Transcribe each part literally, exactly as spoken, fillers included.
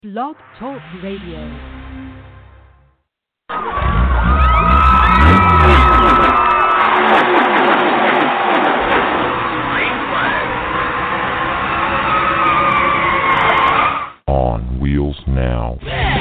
Blog Talk Radio. On Wheels Now.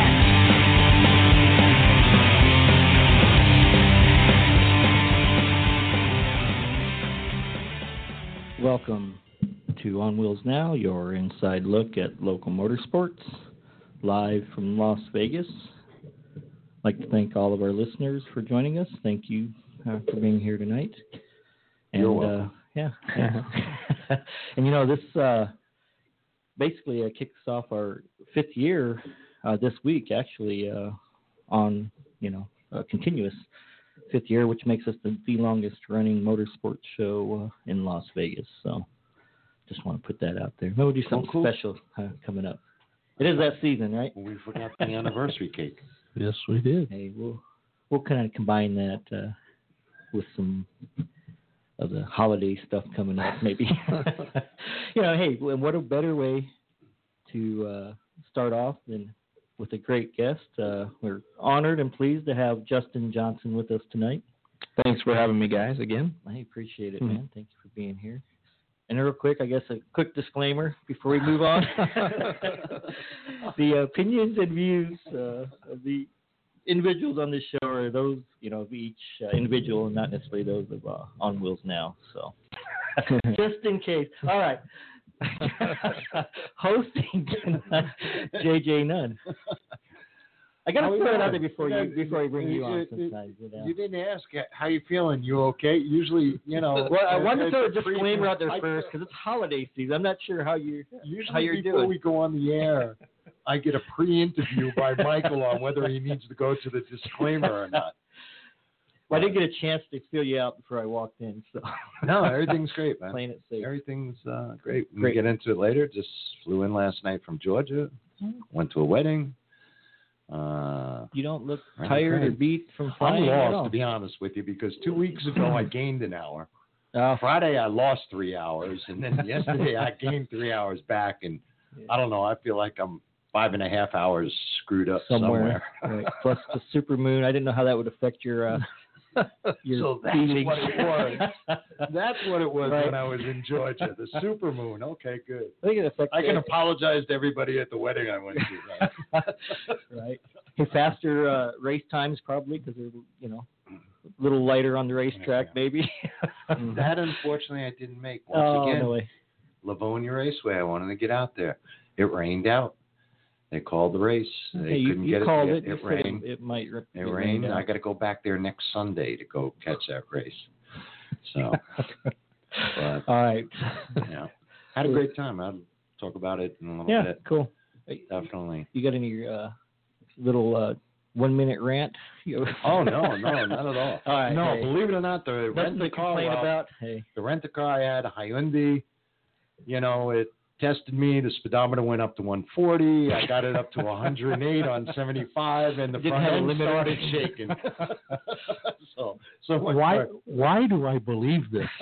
Welcome to On Wheels Now, your inside look at local motorsports, live from Las Vegas. I'd like to thank all of our listeners for joining us. Thank you uh, for being here tonight. And, You're welcome. Uh, yeah. And, you know, this uh, basically uh, kicks off our fifth year uh, this week, actually, uh, on, you know, a continuous fifth year, which makes us the, the longest running motorsports show uh, in Las Vegas. So just want to put that out there. Maybe we'll do something cool. special uh, coming up. It is that season, right? We forgot the anniversary cake. Yes, we did. Hey, we'll we'll kind of combine that uh, with some of the holiday stuff coming up, maybe. You know, hey, what a better way to uh, start off than with a great guest. Uh, we're honored and pleased to have Justin Johnson with us tonight. Thanks for having me, guys, again. I appreciate it, Hmm. man. Thank you for being here. And real quick, I guess a quick disclaimer before we move on. The opinions and views uh, of the individuals on this show are those, you know, of each uh, individual and not necessarily those of uh, On Wheels Now. So just in case. All right. Hosting tonight, J J Nunn. I got to throw it out there before you before I bring you on sometimes. You, know. You didn't ask how you feeling. You okay? Usually, you know. Well, I wanted to throw a it's pre- disclaimer out there I- first because it's holiday season. I'm not sure how you Usually how you're before doing. we go on the air, I get a pre-interview by Michael on whether he needs to go to the disclaimer or not. Well, I didn't get a chance to fill you out before I walked in, so No, everything's great, man. playing it safe. Everything's uh, great. We'll Great. get into it later. Just flew in last night from Georgia. Went to a wedding. Uh, You don't look Right, tired or right. beat from I'm flying at all. lost, to be honest with you, because two weeks ago I gained an hour. Uh, Friday I lost three hours, and then yesterday I gained three hours back, and I don't know. I feel like I'm five and a half hours screwed up somewhere. somewhere. Right. Plus the super moon. I didn't know how that would affect your uh, your So that's feelings. what it was. That's what it was Right. when I was in Georgia. The supermoon. Okay, good. I think it affects. I can apologize to everybody at the wedding I went to. Right? Right. Hey, faster uh, race times probably because they're you know a little lighter on the racetrack Yeah. maybe. That unfortunately I didn't make. Once oh again, no way. Livonia Raceway. I wanted to get out there. It rained out. They called the race. They Hey, you, couldn't you get called it. it. You It, said rained. It, it might. It, It rained. out. I got to go back there next Sunday to go catch that race. So, but, All right. yeah, had a great time. I'll talk about it in a little Yeah. bit. Cool. Definitely. You got any uh, little uh, one minute rant? Oh no, no, not at all. All right. No, hey. believe it or not, the Nothing rent to a car. complain well, about. Hey. The rent a car I had, a Hyundai. You know, it tested me. The speedometer went up to one forty. I got it up to one hundred eight on seventy-five, and the Didn't front have a end limiter. started shaking. so, so much Why? for- Why do I believe this?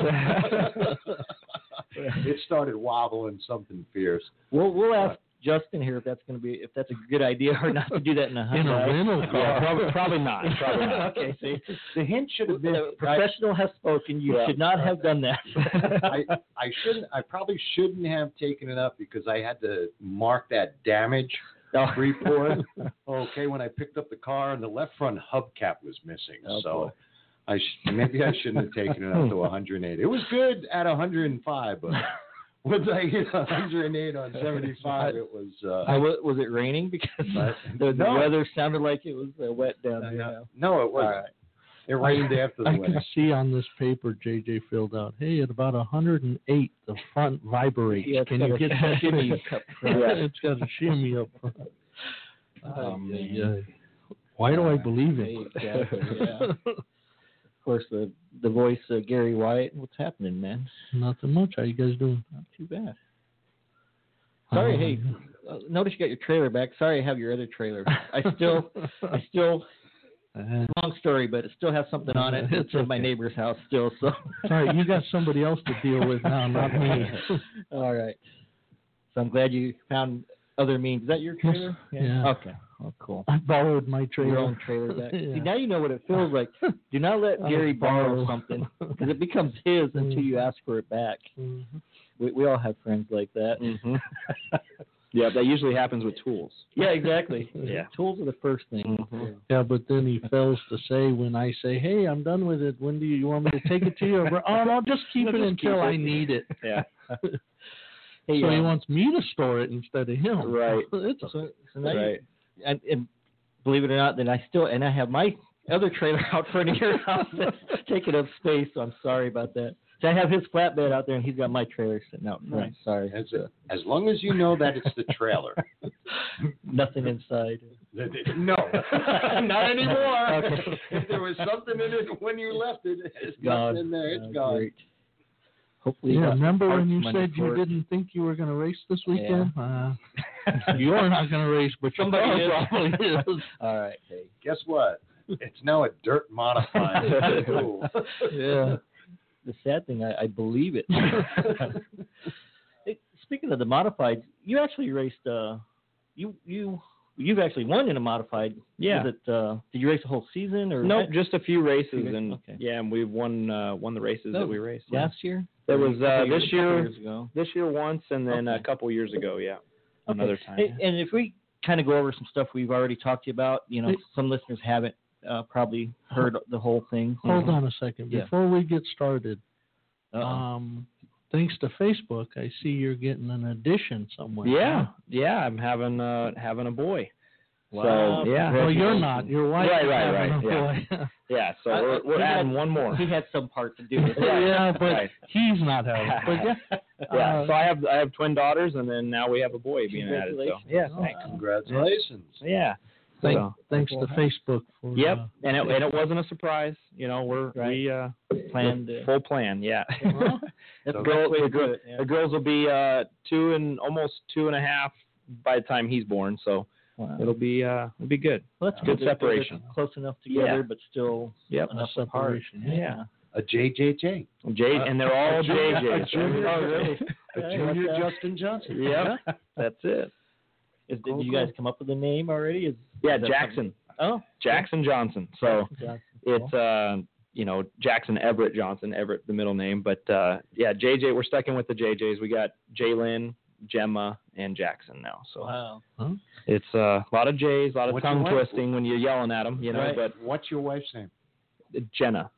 it started wobbling something fierce. We'll we'll ask Justin here if that's going to be if that's a good idea or not to do that in a In a Hyundai. rental car? Yeah, Probably, probably not. Probably not. Okay, see, The hint should have been. the professional has spoken. You Yeah. should not have done that. I, I shouldn't. I probably shouldn't have taken it up because I had to mark that damage Oh. report. Okay, when I picked up the car and the left front hubcap was missing, Oh, so boy. I sh- maybe I shouldn't have taken it up to one hundred eight. It was good at one hundred five, but once I hit one hundred eight on seventy-five, it was. Uh, I, wa- was it raining? Because But- the, the no. weather sounded like it was uh, wet down there. yeah. now. No, it wasn't. All right. It rained after the I wedding. can see on this paper J J filled out. Hey, at about one hundred eight, the front vibrates. Yeah, it's Can got you a get that? shimmy up front. Yeah, it's got a shimmy up front. Oh, Ay, man. ay, ay. Why do I believe Hey, it? exactly, yeah. Of course, the the voice uh, Gary Wyatt. What's happening, man? Nothing much. How you guys doing? Not too bad. Sorry, Um, hey, uh, notice you got your trailer back. Sorry, I have your other trailer. I still, I still, Uh, long story, but it still has something on it. It's It's at my okay. neighbor's house still. So sorry, you got somebody else to deal with now, not me. All right. So I'm glad you found other means. Is that your trailer? Yeah. Okay. Oh, cool. I borrowed my trailer. Your own trailer back. Yeah. See, now you know what it feels like. Do not let I Gary borrow. borrow something because it becomes his until you ask for it back. Mhm. We, we all have friends like that. Mm-hmm. Yeah, that usually happens with tools. Yeah, exactly. Yeah. Tools are the first thing. Mhm. Yeah, but then he fails to say when I say, "Hey, I'm done with it. When do you, you want me to take it to you?" Or, oh, no, just keep No, it just until keep I it. need it. Yeah. Hey, So he uh, wants me to store it instead of him. Right. It's a, So, so now Right. you, and, and believe it or not, then I still and I have my other trailer out front of your house that's taking up space. So I'm sorry about that. So I have his flatbed out there, and he's got my trailer sitting out front. Nice. Sorry, As, as long as you know that it's the trailer. nothing inside. No, not anymore. Okay. If there was something in it when you left it, it's Gone. nothing in there. It's Uh, gone. great. Hopefully, you yeah, got some remember parts when you money said you for it. didn't think you were going to race this weekend? Uh, you're not going to race, but your Somebody car is. probably is. All right. Hey. Guess what? It's now a dirt modified. Cool. Yeah. The sad thing, I, I believe it. Hey, speaking of the modified, you actually raced. Uh, you you you've actually won in a modified. Yeah. Was it, uh, did you race the whole season or Nope, just a few races, Few races, and okay. yeah, and we've won uh, won the races That that was we raced. Yeah. last year? That was Couple uh, years- this couple year. years ago. This year once, and then Okay. a couple years ago. Yeah, Okay. another time. Hey, and if we kind of go over some stuff we've already talked to you about, you know, Hey. some listeners haven't uh, probably heard the whole thing. Hold on a second. Yeah. Before we get started, Uh-oh. um, thanks to Facebook, I see you're getting an addition somewhere. Yeah, yeah, I'm having uh, having a boy. Wow. So yeah, Well, you're not. Your wife Right, is right, having right, a boy. yeah. So I- we're, we're he had- adding one more. He had some part to do with it. yeah, but Right. he's not having it. But yeah, Yeah, uh, so I have I have twin daughters, and then now we have a boy being added. So Congratulations. yeah, Oh, thanks. Congratulations. Yeah. thank, So, thanks to Facebook for. yep, uh, and it and it wasn't a surprise. You know, we're Right. we uh Planned to- full plan. Yeah. Well, that's the the girl, best way the, to do girl, it. Yeah. the girls will be uh two and almost two and a half by the time he's born. So Wow. it'll be uh it'll be good. Well, that's good They're- they're separation. Close enough together, Yeah. but still Yep. enough apart. separation, Yeah. A J J J. J and they're all a junior- J a Js. junior- Oh, really? A Yeah, junior like that. Justin Johnson. Yep. That's it. Is, Cool, did you cool. guys come up with a name already? Is, Yeah, is that Jackson. something- Oh, Jackson Johnson. So Johnson. it's uh you know Jackson Everett Johnson, Everett the middle name, but uh yeah, J J, we're sticking with the J Js. We got Jalen, Gemma, and Jackson now. So Wow. it's uh, a lot of J's, a lot of What's tongue your wife- twisting when you're yelling at them, you know. Right. But What's your wife's name? Jenna,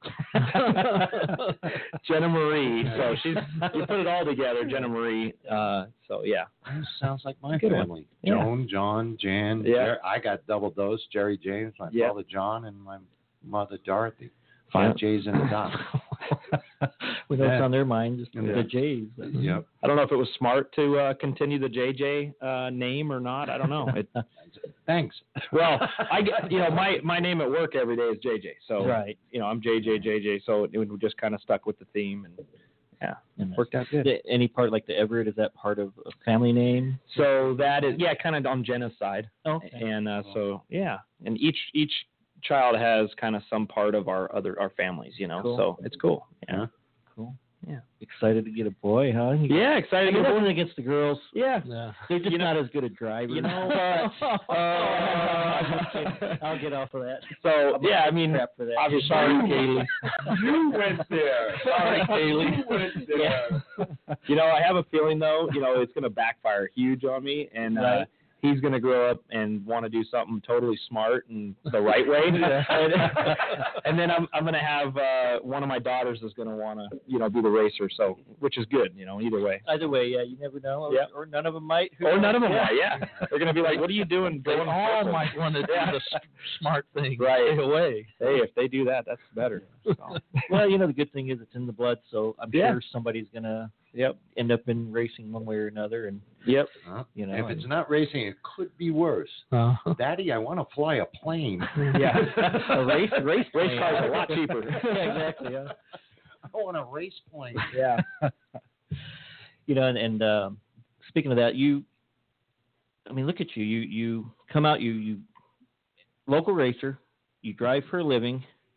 Jenna Marie. So she's you put it all together, Jenna Marie. Uh, so yeah, Sounds like my Good one. family. Yeah. Joan, John, Jan. Yeah. Jer- I got double dose. Jerry James, my Yeah. father John, and my mother Dorothy. Fine. Five J's in the dot. we know it's Yeah. on their mind, just Yeah. the J's. Yep. I don't know if it was smart to uh, continue the J J uh, name or not. I don't know. It, Thanks. well, I get- you know my my name at work every day is J J. So Right. you know I'm J J J J. So it, we just kind of stuck with the theme and yeah, And worked out good. the- any part like the Everett, is that part of a family name? So that is yeah, kind of on Jenna's side. Okay. And uh, so yeah, and each each child has kind of some part of our other our families, you know. Cool. So it's cool. Yeah. Cool. Yeah. Excited to get a boy, huh? You- Yeah, I excited. mean, to nothing against the girls. Yeah. yeah. They're just You know- not as good at drivers. You know, but, uh, I'll get off of that. So yeah, I mean, Crap for that. obviously, sorry, Kaylee. You went there. Sorry, Kaylee. You went there. You know, I have a feeling though, you know, it's going to backfire huge on me, and uh, Right. he's going to grow up and want to do something totally smart and the right way, and, and then I'm I'm going to have uh, one of my daughters is going to want to, you know, be the racer, so which is good, you know, either way. Either way, yeah, you never know. Or, Yeah. or none of them might. Who Or knows? none of them Yeah. are, yeah. They're going to be like, "What are you doing?" They going all purple?" might want to do Yeah. the s- smart thing. Right. Stay away. Hey, if they do that, that's better. So. Well, you know, the good thing is it's in the blood, so I'm Yeah. sure somebody's going to Yep. end up in racing one way or another. And, Yep. Huh? you know, If it's and- not racing, it could be worse. Uh, Daddy, I want to fly a plane. Yeah. a race, race, Race plane. cars are a lot cheaper. Yeah, exactly. Yeah. I want a race plane. Yeah. You know, and, and um, speaking of that, you, I mean, look at you. You you come out, you you local racer, you drive for a living. You,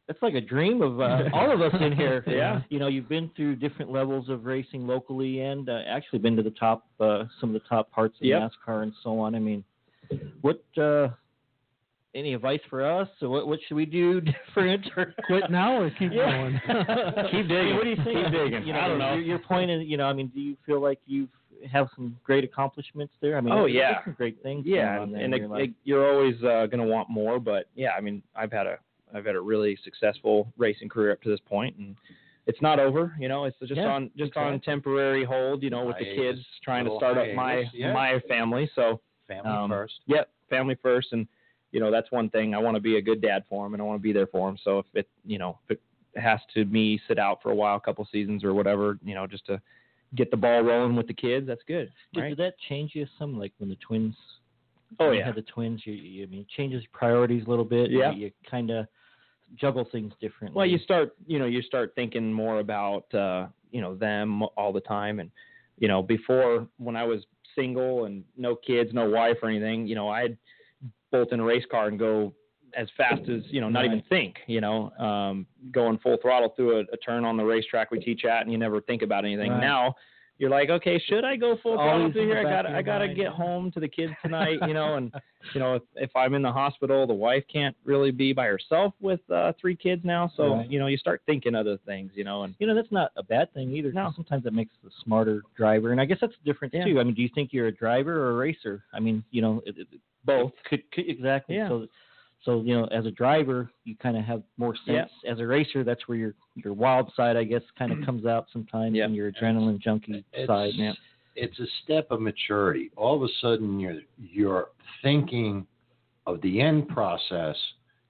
that's like a dream of uh, all of us in here. Yeah. You know, you've been through different levels of racing locally and uh, actually been to the top, uh, some of the top parts of Yep. NASCAR and so on. I mean, what, uh, any advice for us? So what, what should we do different? Or Quit now or keep Yeah. going? Keep digging. What do you think? Keep digging. You know, I don't know. Your, your point is, you know, I mean, do you feel like you've have some great accomplishments there? I mean, Oh, there's- yeah. there's some great things. Yeah, going on there and in it, your life. it, you're always uh, going to want more. But yeah, I mean, I've had a I've had a really successful racing career up to this point, and it's not over. You know, it's just Yeah, on just on exactly. temporary hold. You know, with the Hiatus, kids trying to little start up my hiatus, yeah. my family. So Family um, first. Yep, family first, and you know that's one thing. I want to be a good dad for him, and I want to be there for him. So if it you know if it has to me sit out for a while, a couple seasons or whatever, you know, just to get the ball rolling with the kids, that's good. Did, Right? did that change you some, like when the twins? Oh, when you yeah. had the twins. You, you I mean, it changes priorities a little bit. Yeah. You, you kind of juggle things differently. Well, you start, you know, you start thinking more about, uh, you know, them all the time. And, you know, before when I was single and no kids, no wife or anything, you know, I'd bolt in a race car and go as fast as, you know, not even Right. think, you know, um, going full throttle through a, a turn on the racetrack we teach at, and you never think about anything. Right. Now you're like, okay, should I go full throttle Always through in the here? I back got of I your got to mind. get home to the kids tonight, you know, and, you know, if, if I'm in the hospital, the wife can't really be by herself with uh, three kids now. So, Right. you know, you start thinking other things, you know, and You know, that's not a bad thing either. 'cause No. Sometimes that makes a smarter driver, and I guess that's the difference Yeah. too. I mean, do you think you're a driver or a racer? I mean, you know, it, it, both. it could, could exactly. Yeah. So, so you know, as a driver, you kind of have more sense. Yeah. As a racer, that's where your your wild side, I guess, kind of comes out sometimes, Yeah. and your adrenaline junkie It's, side. Yeah. it's a step of maturity. All of a sudden, you're you're thinking of the end process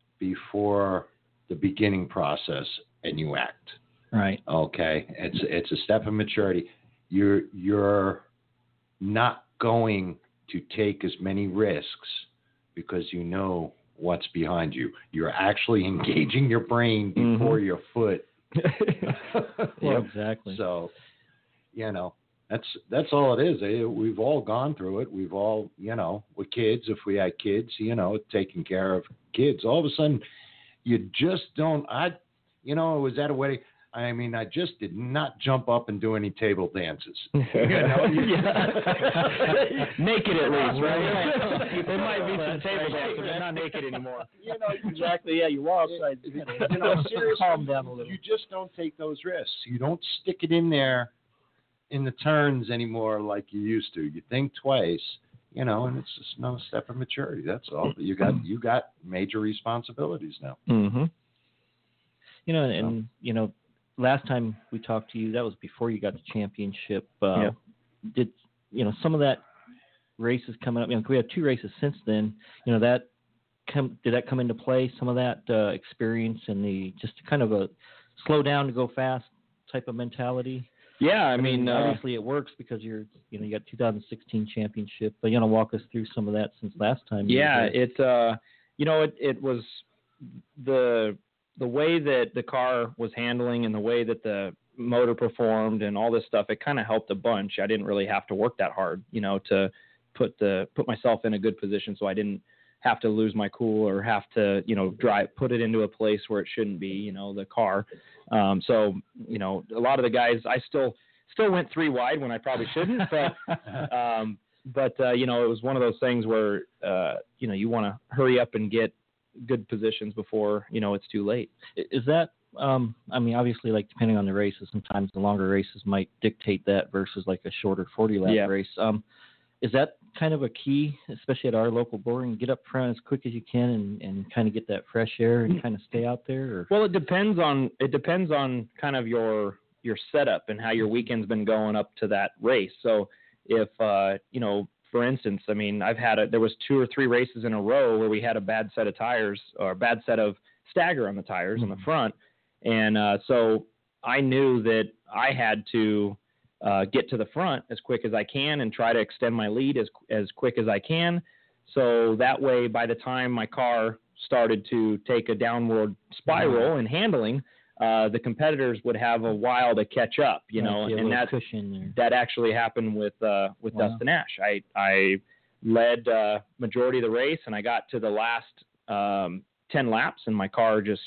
before the beginning process, and you act. Right. Okay, it's it's a step of maturity. You're you're not going to take as many risks because you know what's behind you. You're actually engaging your brain before Mhm. your foot. Yeah, exactly. So, you know, that's that's all it is. Eh, We've all gone through it. We've all, you know, with kids, if we had kids, you know, taking care of kids. All of a sudden, you just don't. I, you know, I was at a wedding. I mean, I just did not jump up and do any table dances. You know, you- Naked at least, right? There might be some That's table right. dancing, but not naked anymore. you know, you Exactly. Yeah, you walk outside. you know, seriously, calm down a little. you just don't take those risks. You don't stick it in there in the turns anymore like you used to. You think twice, you know, and it's just another step of maturity. That's all. You got you got major responsibilities now. Mm-hmm. You know, and you know, last time we talked to you, that was before you got the championship. Uh, Yeah. Did you know some of that races coming up? You know, we have two races since then. You know that come did that come into play? Some of that uh, experience and the just kind of a slow down to go fast type of mentality. Yeah, I mean, uh, obviously it works because you're you know you got two thousand sixteen championship. But you want to walk us through some of that since last time? you yeah, were here? it, uh, you know, it, it was the the way that the car was handling and the way that the motor performed and all this stuff. It kind of helped a bunch. I didn't really have to work that hard, you know, to put the put myself in a good position, so I didn't have to lose my cool or have to, you know, drive put it into a place where it shouldn't be, you know, the car. Um, so, you know, a lot of the guys, I still still went three wide when I probably shouldn't, but um, but uh, you know, it was one of those things where uh, you know, you want to hurry up and get good positions before, you know, it's too late. Is that, um, I mean, obviously, like, depending on the races, sometimes the longer races might dictate that versus, like, a shorter forty-lap Yeah. race. Um, is that kind of a key, especially at our local boring, get up front as quick as you can and, and kind of get that fresh air and kind of stay out there? Or? Well, it depends on it depends on kind of your your setup and how your weekend's been going up to that race. So if uh, you know, for instance, I mean, I've had a, there was two or three races in a row where we had a bad set of tires or a bad set of stagger on the tires Mm-hmm. on the front, and uh, so I knew that I had to uh, get to the front as quick as I can and try to extend my lead as as quick as I can. So that way, by the time my car started to take a downward spiral in handling, uh, the competitors would have a while to catch up, you Might know, be a and little that cushion there. that actually happened with uh, with Wow. Dustin Ash. I I led uh, majority of the race, and I got to the last um, ten laps, and my car just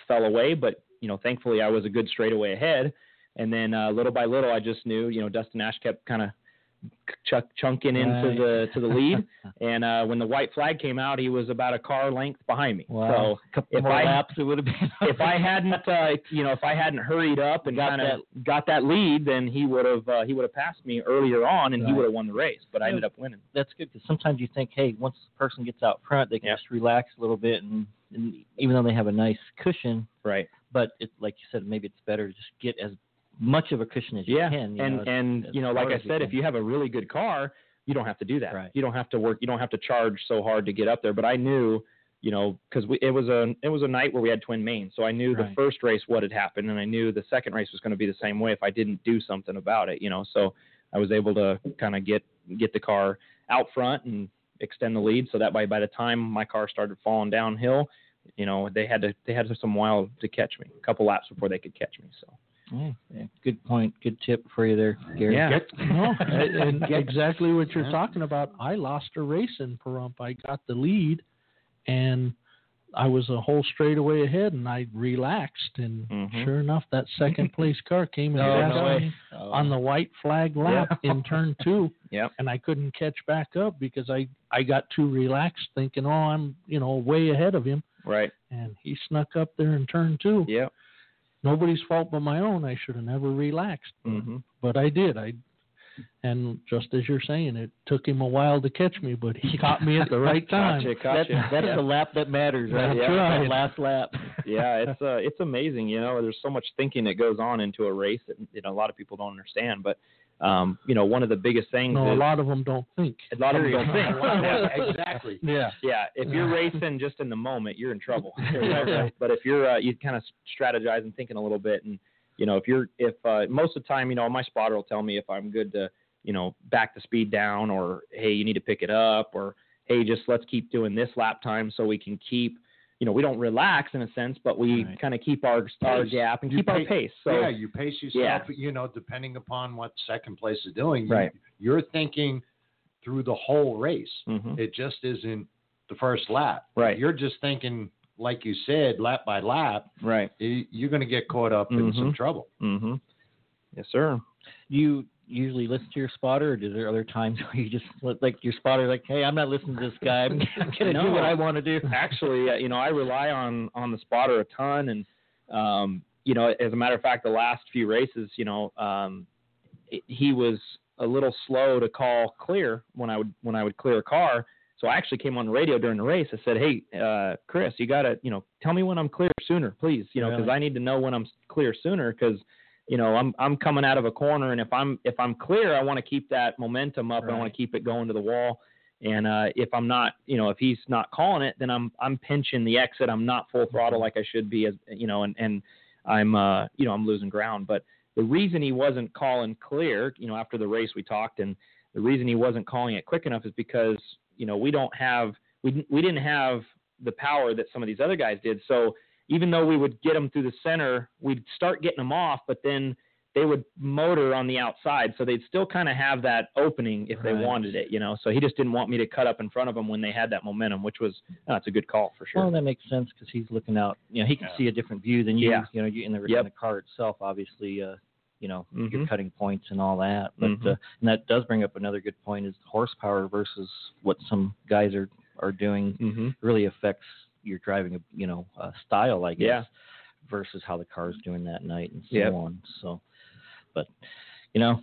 fell away, but, you know, thankfully I was a good straightaway ahead. And then uh, little by little, I just knew, you know, Dustin Ash kept kind of ch- chunking into Right. the to the lead. And uh, when the white flag came out, he was about a car length behind me. Wow. So a couple if more I- laps, it would have been. if I hadn't, uh, you know, if I hadn't hurried up and Got kind of got that lead, then he would have uh, he would have passed me earlier on, and he Right. would have won the race. But I ended up winning. That's good because sometimes you think, hey, once the person gets out front, they can Yeah. just relax a little bit, and, and even though they have a nice cushion, Right. but it's like you said, maybe it's better to just get as much of a cushion as you Yeah. can. You and know, as- and as you know, like far I as you said, can. if you have a really good car, you don't have to do that. Right. You don't have to work. You don't have to charge so hard to get up there. But I knew, you know, because it was a it was a night where we had twin mains, so I knew the Right. first race what had happened, and I knew the second race was going to be the same way if I didn't do something about it. You know, so I was able to kind of get get the car out front and extend the lead, so that by by the time my car started falling downhill, you know, they had to they had some while to catch me, a couple laps before they could catch me. So Yeah, yeah, good point. Good tip for you there, Gary. Yeah. Get, No, and, and exactly what you're Yeah. talking about. I lost a race in Pahrump. I got the lead, and I was a whole straightaway ahead, and I relaxed. And Mhm. sure enough, that second place car came and Oh, passed no way. me on the white flag lap in turn two, Yep. and I couldn't catch back up because I I got too relaxed, thinking, oh, I'm you know way ahead of him, Right. and he snuck up there in turn two. Yep. Nobody's fault but my own. I should have never relaxed, Mm-hmm. but I did. I, and just as you're saying, it took him a while to catch me, but he caught me at the right time. Gotcha. That's, Gotcha. that's Yeah. the lap that matters, right? That's That right. last lap. Yeah, it's uh, it's amazing. You know, there's so much thinking that goes on into a race that you know a lot of people don't understand. But um, you know, one of the biggest things No, a is lot of them don't think. a lot of them don't think. yeah, exactly. Yeah. Yeah, if you're racing just in the moment, you're in trouble. But if you're uh, you kind of strategize and thinking a little bit, and you know, if you're if uh, most of the time, you know, my spotter will tell me if I'm good to you know back the speed down, or hey, you need to pick it up, or hey, just let's keep doing this lap time so we can keep. You know, we don't relax in a sense, but we Right. kind of keep our our Pace. gap and You keep our pace- pace. So yeah, you pace yourself, Yeah. you know, depending upon what second place is doing. You- Right. You're thinking through the whole race. Mhm. It just isn't the first lap. Right. You're just thinking, like you said, lap by lap, right. y- you're going to get caught up in some Mhm. trouble. Mm-hmm. Yes, sir. You usually listen to your spotter, or is there other times where you just let- like your spotter, like, hey, I'm not listening to this guy. I'm, I'm gonna No. do what I want to do. Actually, uh, you know, I rely on on the spotter a ton, and um, you know, as a matter of fact, the last few races, you know, um, it, he was a little slow to call clear when I would when I would clear a car. So I actually came on the radio during the race. I said, hey, uh, Chris, you gotta, you know, tell me when I'm clear sooner, please, you know, because Really? I need to know when I'm clear sooner, because you know, I'm I'm coming out of a corner, and if I'm if I'm clear, I want to keep that momentum up. I want Right. to keep it going to the wall. And uh, if I'm not, you know, if he's not calling it, then I'm I'm pinching the exit. I'm not full throttle like I should be, as you know, and and I'm uh, you know I'm losing ground. But the reason he wasn't calling clear, you know, after the race we talked, and the reason he wasn't calling it quick enough is because you know we don't have we we didn't have the power that some of these other guys did. So even though we would get them through the center, we'd start getting them off, but then they would motor on the outside, so they'd still kind of have that opening if they Right. wanted it, you know. So he just didn't want me to cut up in front of them when they had that momentum, which was that's a good call for sure. Well, that makes sense because he's looking out. You know, he can see a different view than you. Yeah. You know, you in the, in Yep. the car itself, obviously. Uh, you know, you're Mhm. cutting points and all that. But Mhm. uh, and that does bring up another good point: is horsepower versus what some guys are are doing mm-hmm. really affects your driving. You know, uh, style, I guess, Yeah. versus how the car's doing that night and so Yep. on. So, but you know,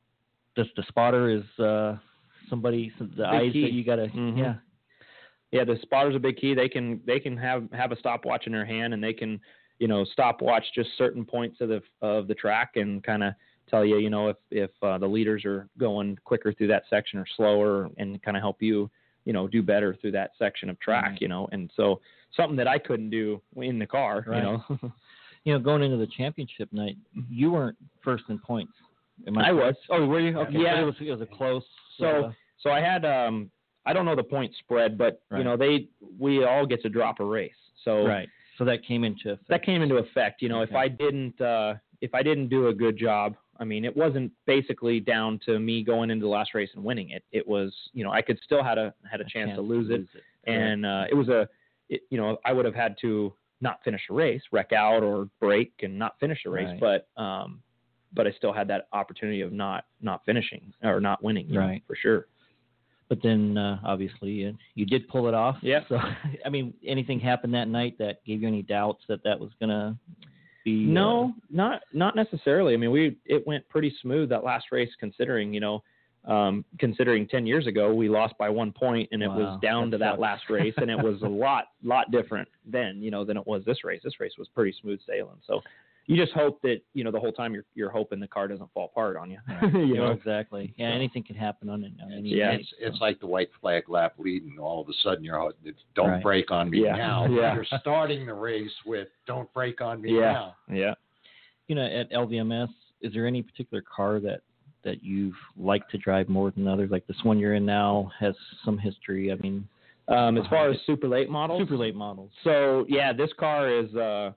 just the spotter is uh, somebody. The eyes key. that you gotta. Mhm. Yeah. Yeah, the spotter's a big key. They can they can have have a stopwatch in their hand, and they can you know stopwatch just certain points of the of the track and kind of tell you you know if if uh, the leaders are going quicker through that section or slower, and kind of help you you know do better through that section of track. Right. You know, and so something that I couldn't do in the car. Right. You know. You know, going into the championship night, you weren't first in points. Am I correct? was. Oh, were you? Okay. Yeah. But It was, it was a close. So uh, so I had um I don't know the point spread, but Right. you know they we all get to drop a race. So right. So that came into effect. that came into effect. You know, if Okay. I didn't uh, if I didn't do a good job, I mean, it wasn't basically down to me going into the last race and winning it. It was, you know, I could still had a had a, chance, to lose it, it. and uh, it was a, it, you know, I would have had to not finish a race, wreck out or break and not finish a race, Right. but um, but I still had that opportunity of not not finishing or not winning, you know, Right. for sure. But then, uh, obviously, you, you did pull it off. Yeah. So, I mean, anything happened that night that gave you any doubts that that was going to be? No, not not necessarily. I mean, we it went pretty smooth that last race, considering you know, um, considering ten years ago we lost by one point and it Wow, was down that to that sucks. last race, and it was a lot lot different then, you know, than it was this race. This race was pretty smooth sailing. So you just hope that you know the whole time you're you're hoping the car doesn't fall apart on you. Uh, you yeah, know, exactly. Yeah, anything can happen on, on any Yeah. night, It's, so. it's like the white flag lap lead, and all of a sudden you're out, it's, don't Right. break on me Yeah. now. Yeah. You're starting the race with don't break on me yeah, now. yeah. You know, at L V M S, is there any particular car that that you've liked to drive more than others? Like this one you're in now has some history. I mean, Um, as far as super late models, super late models. So yeah, this car is, uh,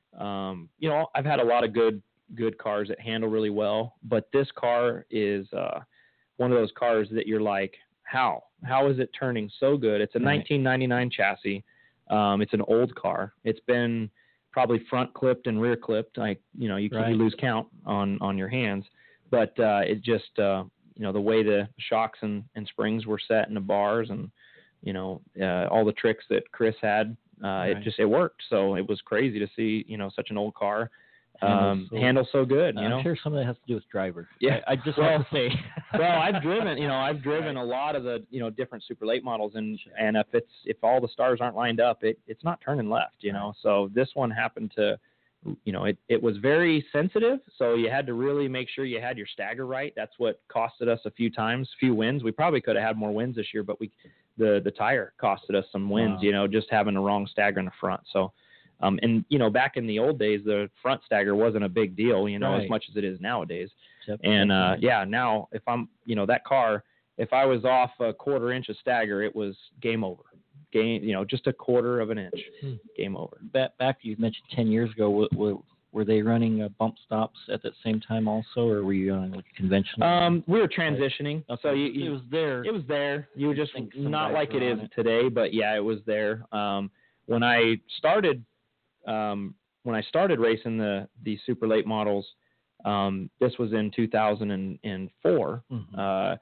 um, you know, I've had a lot of good good cars that handle really well, but this car is uh, one of those cars that you're like, how how is it turning so good? It's a Right. nineteen ninety-nine chassis. Um, it's an old car. It's been probably front clipped and rear clipped. Like you know, you can Right. you lose count on on your hands, but uh, it just uh, you know the way the shocks and, and springs were set in the bars and you know, uh, all the tricks that Chris had, uh, Right. it just, it worked. So it was crazy to see, you know, such an old car, um, Handles so- handle so good, you I'm know? sure some of that has to do with driver. Yeah. I, I just Well- want to say. well, I've driven, you know, I've driven a lot of the, you know, different super late models, and and if it's if all the stars aren't lined up, it it's not turning left, you know. So this one happened to, you know, it it was very sensitive, so you had to really make sure you had your stagger right. That's what costed us a few times, few wins. We probably could have had more wins this year, but we the the tire costed us some wins, Wow. you know, just having the wrong stagger in the front. So. Um, and, you know, back in the old days, the front stagger wasn't a big deal, you know, Right. as much as it is nowadays. Yep. And, uh, yeah, now if I'm, you know, that car, if I was off a quarter inch of stagger, it was game over. Game, you know, just a quarter of an inch, Hmm. game over. back, back you mentioned ten years ago, were, were, were they running uh, bump stops at that same time also, or were you on like conventional? Um, we were transitioning. Okay, So you, it you was there. it was there. You were just I think some not guys like were it on is it. today, but yeah, it was there. Um, when I started, um, when I started racing the, the super late models, um, this was in two thousand four. Mhm. Uh,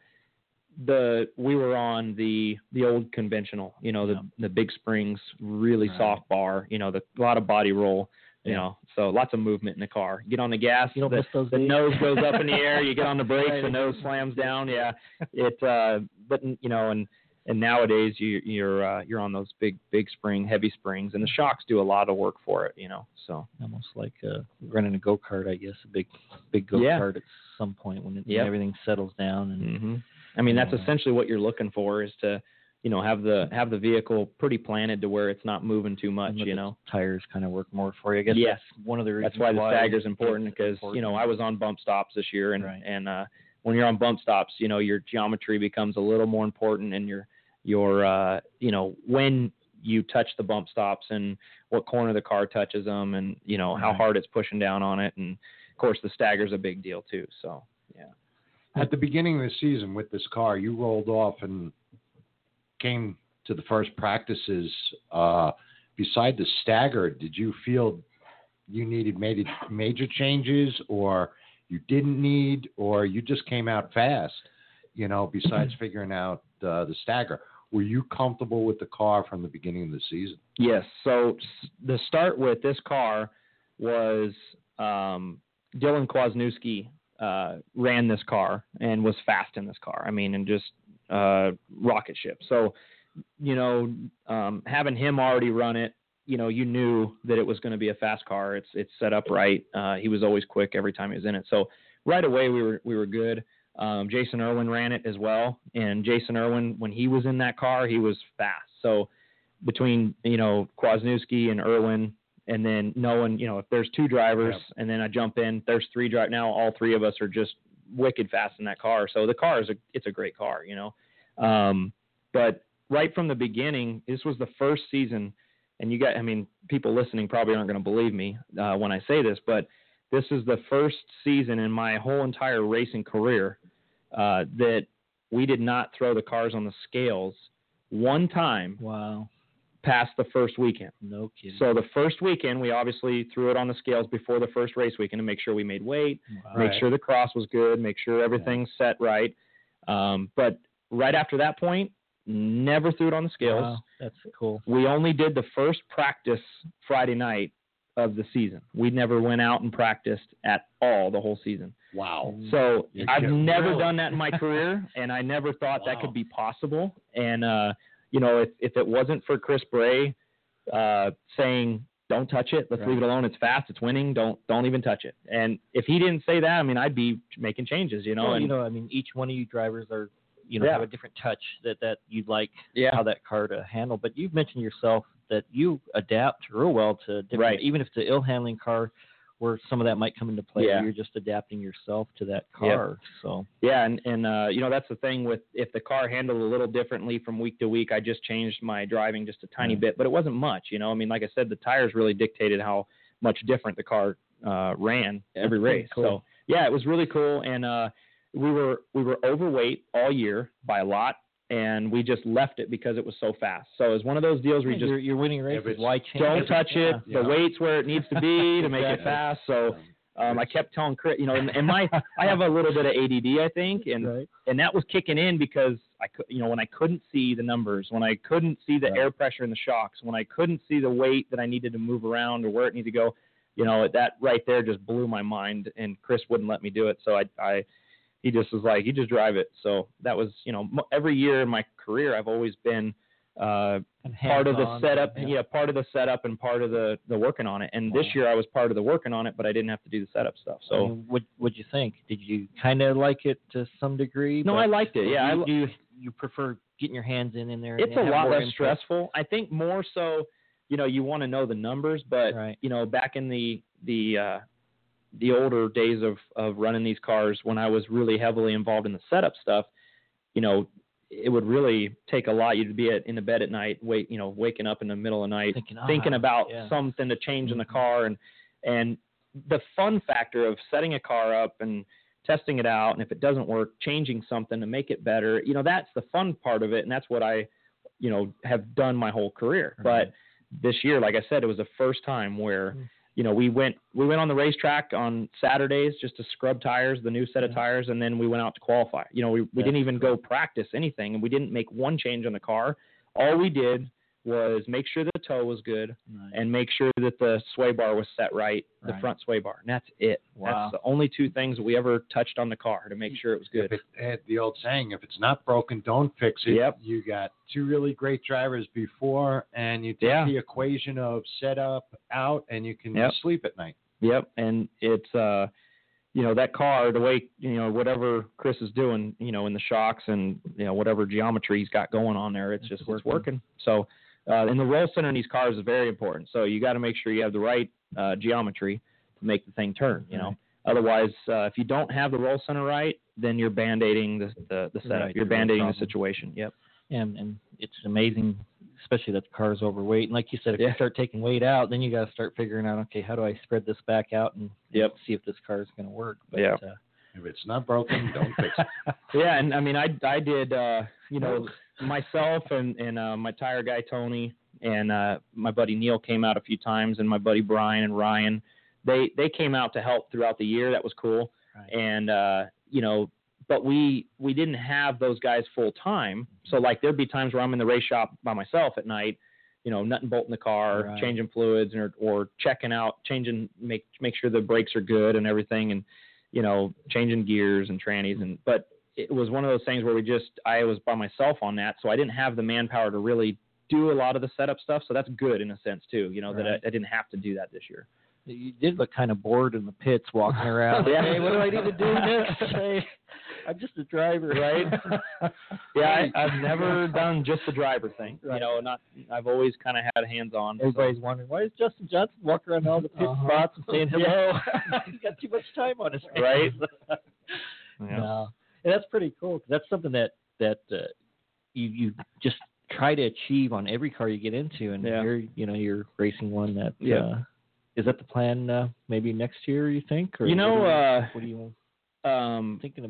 the we were on the the old conventional, you know, the Yeah. the big springs, really Right. soft bar, you know, the a lot of body roll, you Yeah. know, so lots of movement in the car. Get on the gas, You don't the, miss those the days? nose goes up in the air. You get on the brakes, Right. the nose slams down. Yeah, it. Uh, but you know, and and nowadays you you're uh, you're on those big big spring, heavy springs, and the shocks do a lot of work for it. You know, so Almost like uh, running a go kart, I guess, a big big go Yeah. kart at some point when, it, when Yep. everything settles down. And hmm I mean, that's Yeah. essentially what you're looking for, is to, you know, have the have the vehicle pretty planted to where it's not moving too much. and let You the know, tires kind of work more for you. I guess Yes. that's one of the reasons that's why the stagger's it's important, because you know I was on bump stops this year, and Right. and uh, when you're on bump stops, you know your geometry becomes a little more important, and your your uh, you know when you touch the bump stops and what corner the car touches them, and you know how Right. hard it's pushing down on it, and of course the stagger's a big deal too. So yeah. At the beginning of the season with this car, you rolled off and came to the first practices. Uh, beside the stagger, did you feel you needed made major changes, or you didn't need, or you just came out fast? You know, besides figuring out uh, the stagger, were you comfortable with the car from the beginning of the season? Yes. So s- the start with this car was um, Dylan Kwasniewski uh, ran this car and was fast in this car. I mean, and just uh, rocket ship. So, you know, um, having him already run it, you know, you knew that it was going to be a fast car. It's it's set up right. Uh, he was always quick every time he was in it. So right away we were we were good. Um, Jason Irwin ran it as well, and Jason Irwin, when he was in that car, he was fast. So between, you know, Kwasniewski and Irwin, and then knowing, you know, if there's two drivers Yep. and then I jump in, there's three drive. Now all three of us are just wicked fast in that car. So the car is a, it's a great car, you know. Um, but right from the beginning, this was the first season, and you got, I mean, people listening probably aren't going to believe me uh, when I say this, but this is the first season in my whole entire racing career uh, that we did not throw the cars on the scales one time Wow. past the first weekend. No kidding. So the first weekend, we obviously threw it on the scales before the first race weekend to make sure we made weight, Wow. make Right. sure the cross was good, make sure everything's set right. Um, but right after that point, never threw it on the scales. Wow, that's cool. We only did the first practice Friday night of the season. We never went out and practiced at all the whole season. Wow. So You're I've kidding. never Really? done that in my career, and I never thought that Wow. could be possible. And, uh, you know, if, if it wasn't for Chris Bray uh, saying, don't touch it, let's Right. leave it alone, it's fast, it's winning, don't don't even touch it. And if he didn't say that, I mean, I'd be making changes, you know. Well, and, you know, I mean, each one of you drivers are, you know, Yeah. have a different touch that, that you'd like Yeah. how that car to handle. But you've mentioned yourself that you adapt real well to different, Right. even if it's an ill handling car where some of that might come into play, Yeah. you're just adapting yourself to that car. So, Yeah, and, and uh, you know, that's the thing with if the car handled a little differently from week to week, I just changed my driving just a tiny Right. bit, but it wasn't much, you know. I mean, like I said, the tires really dictated how much different the car uh, ran every That's pretty race. cool. So, yeah, it was really cool, and uh, we were we were overweight all year by a lot, and we just left it because it was so fast. So it was one of those deals where you just you're, you're winning races. it's- Why change? don't it? touch it. Yeah. The weight's where it needs to be to make it Exactly. fast. So um, I kept telling Chris, you know, and, and my I have a little bit of A D D, I think, and Right. and that was kicking in because I could, you know, when I couldn't see the numbers, when I couldn't see the Right. air pressure in the shocks, when I couldn't see the weight that I needed to move around or where it needed to go, you know, that right there just blew my mind, and Chris wouldn't let me do it. So I, I he just was like, you just drive it. So that was, you know, mo- every year in my career, I've always been uh, And part of the hands-on, setup, yeah. yeah. part of the setup and part of the, the working on it. And this Wow. year I was part of the working on it, but I didn't have to do the setup stuff. I So mean, what what'd you think? Did you kind of like it to some degree? no, but I liked it. Yeah, I, you, lo- do you, you prefer getting your hands in in there? and it's a have lot more less input? stressful. I think more so, you know, you want to know the numbers, but Right. you know, back in the the uh, the older days of of running these cars, when I was really heavily involved in the setup stuff, you know, it would really take a lot. You'd be at, in the bed at night, wait, you know, waking up in the middle of the night, Thinking, thinking ah, about yeah. something to change in the Mhm. car, and and the fun factor of setting a car up and testing it out, and if it doesn't work, changing something to make it better. You know, that's the fun part of it, and that's what I, you know, have done my whole career. Right. But this year, like I said, it was the first time where, Mm. you know, we went we went on the racetrack on Saturdays just to scrub tires, the new set of Yeah. tires, and then we went out to qualify. You know, we, we That's didn't even go practice anything, and we didn't make one change on the car. All we did was make sure the toe was good Nice. and make sure that the sway bar was set right, the Right. front sway bar. And that's it. Wow. That's the only two things that we ever touched on the car to make sure it was If good. it, eh, the old saying, if it's not broken, don't fix it. Yep. You got two really great drivers before, and you take Yeah. the equation of setup out, and you can Yep. sleep at night. Yep. And it's, uh, you know, that car, the way, you know, whatever Chris is doing, you know, in the shocks and, you know, whatever geometry he's got going on there, it's, It's just, working. it's working. So, uh, and the roll center in these cars is very important. So you got to make sure you have the right uh, geometry to make the thing turn, you know. Right. Otherwise, uh, if you don't have the roll center right, then you're band-aiding the, the, the setup. Right, You're the real band-aiding the problem. situation. Yep. And, and it's amazing, especially that the car's overweight. And like you said, if Yeah. you start taking weight out, then you got to start figuring out, okay, how do I spread this back out and Yep. see if this car is going to work. But, Yeah. uh, If it's not broken, don't fix it. Yeah, and I mean, I I did, uh, you know, myself and and uh, my tire guy Tony and uh, my buddy Neil came out a few times, and my buddy Brian and Ryan, they they came out to help throughout the year. That was cool, Right. and uh, you know, but we we didn't have those guys full time. So like there'd be times where I'm in the race shop by myself at night, you know, nut and bolting the car, Right. changing fluids, or or checking out, changing make make sure the brakes are good and everything, and you know, changing gears and trannies, and but it was one of those things where we just I was by myself on that, so I didn't have the manpower to really do a lot of the setup stuff. So that's good in a sense too, you know, that I, Right. I didn't have to do that this year. You did look kind of bored in the pits walking around. Yeah. Hey, what do I need to do next? Hey, I'm just a driver, Right? Yeah, I, I've never done just the driver thing. You know, not I've always kind of had hands on. Everybody's wondering, why is Justin Johnson walking around all the pit Uh-huh. spots and saying hello? Yeah. He's got too much time on his hands. Right? Yeah. No. And that's pretty cool. 'Cause that's something that, that uh, you, you just try to achieve on every car you get into. And Yeah. you're, you know, you're racing one that, Yeah. uh, is that the plan uh, maybe next year, you think? Or You know, what are uh, what are you um, thinking about?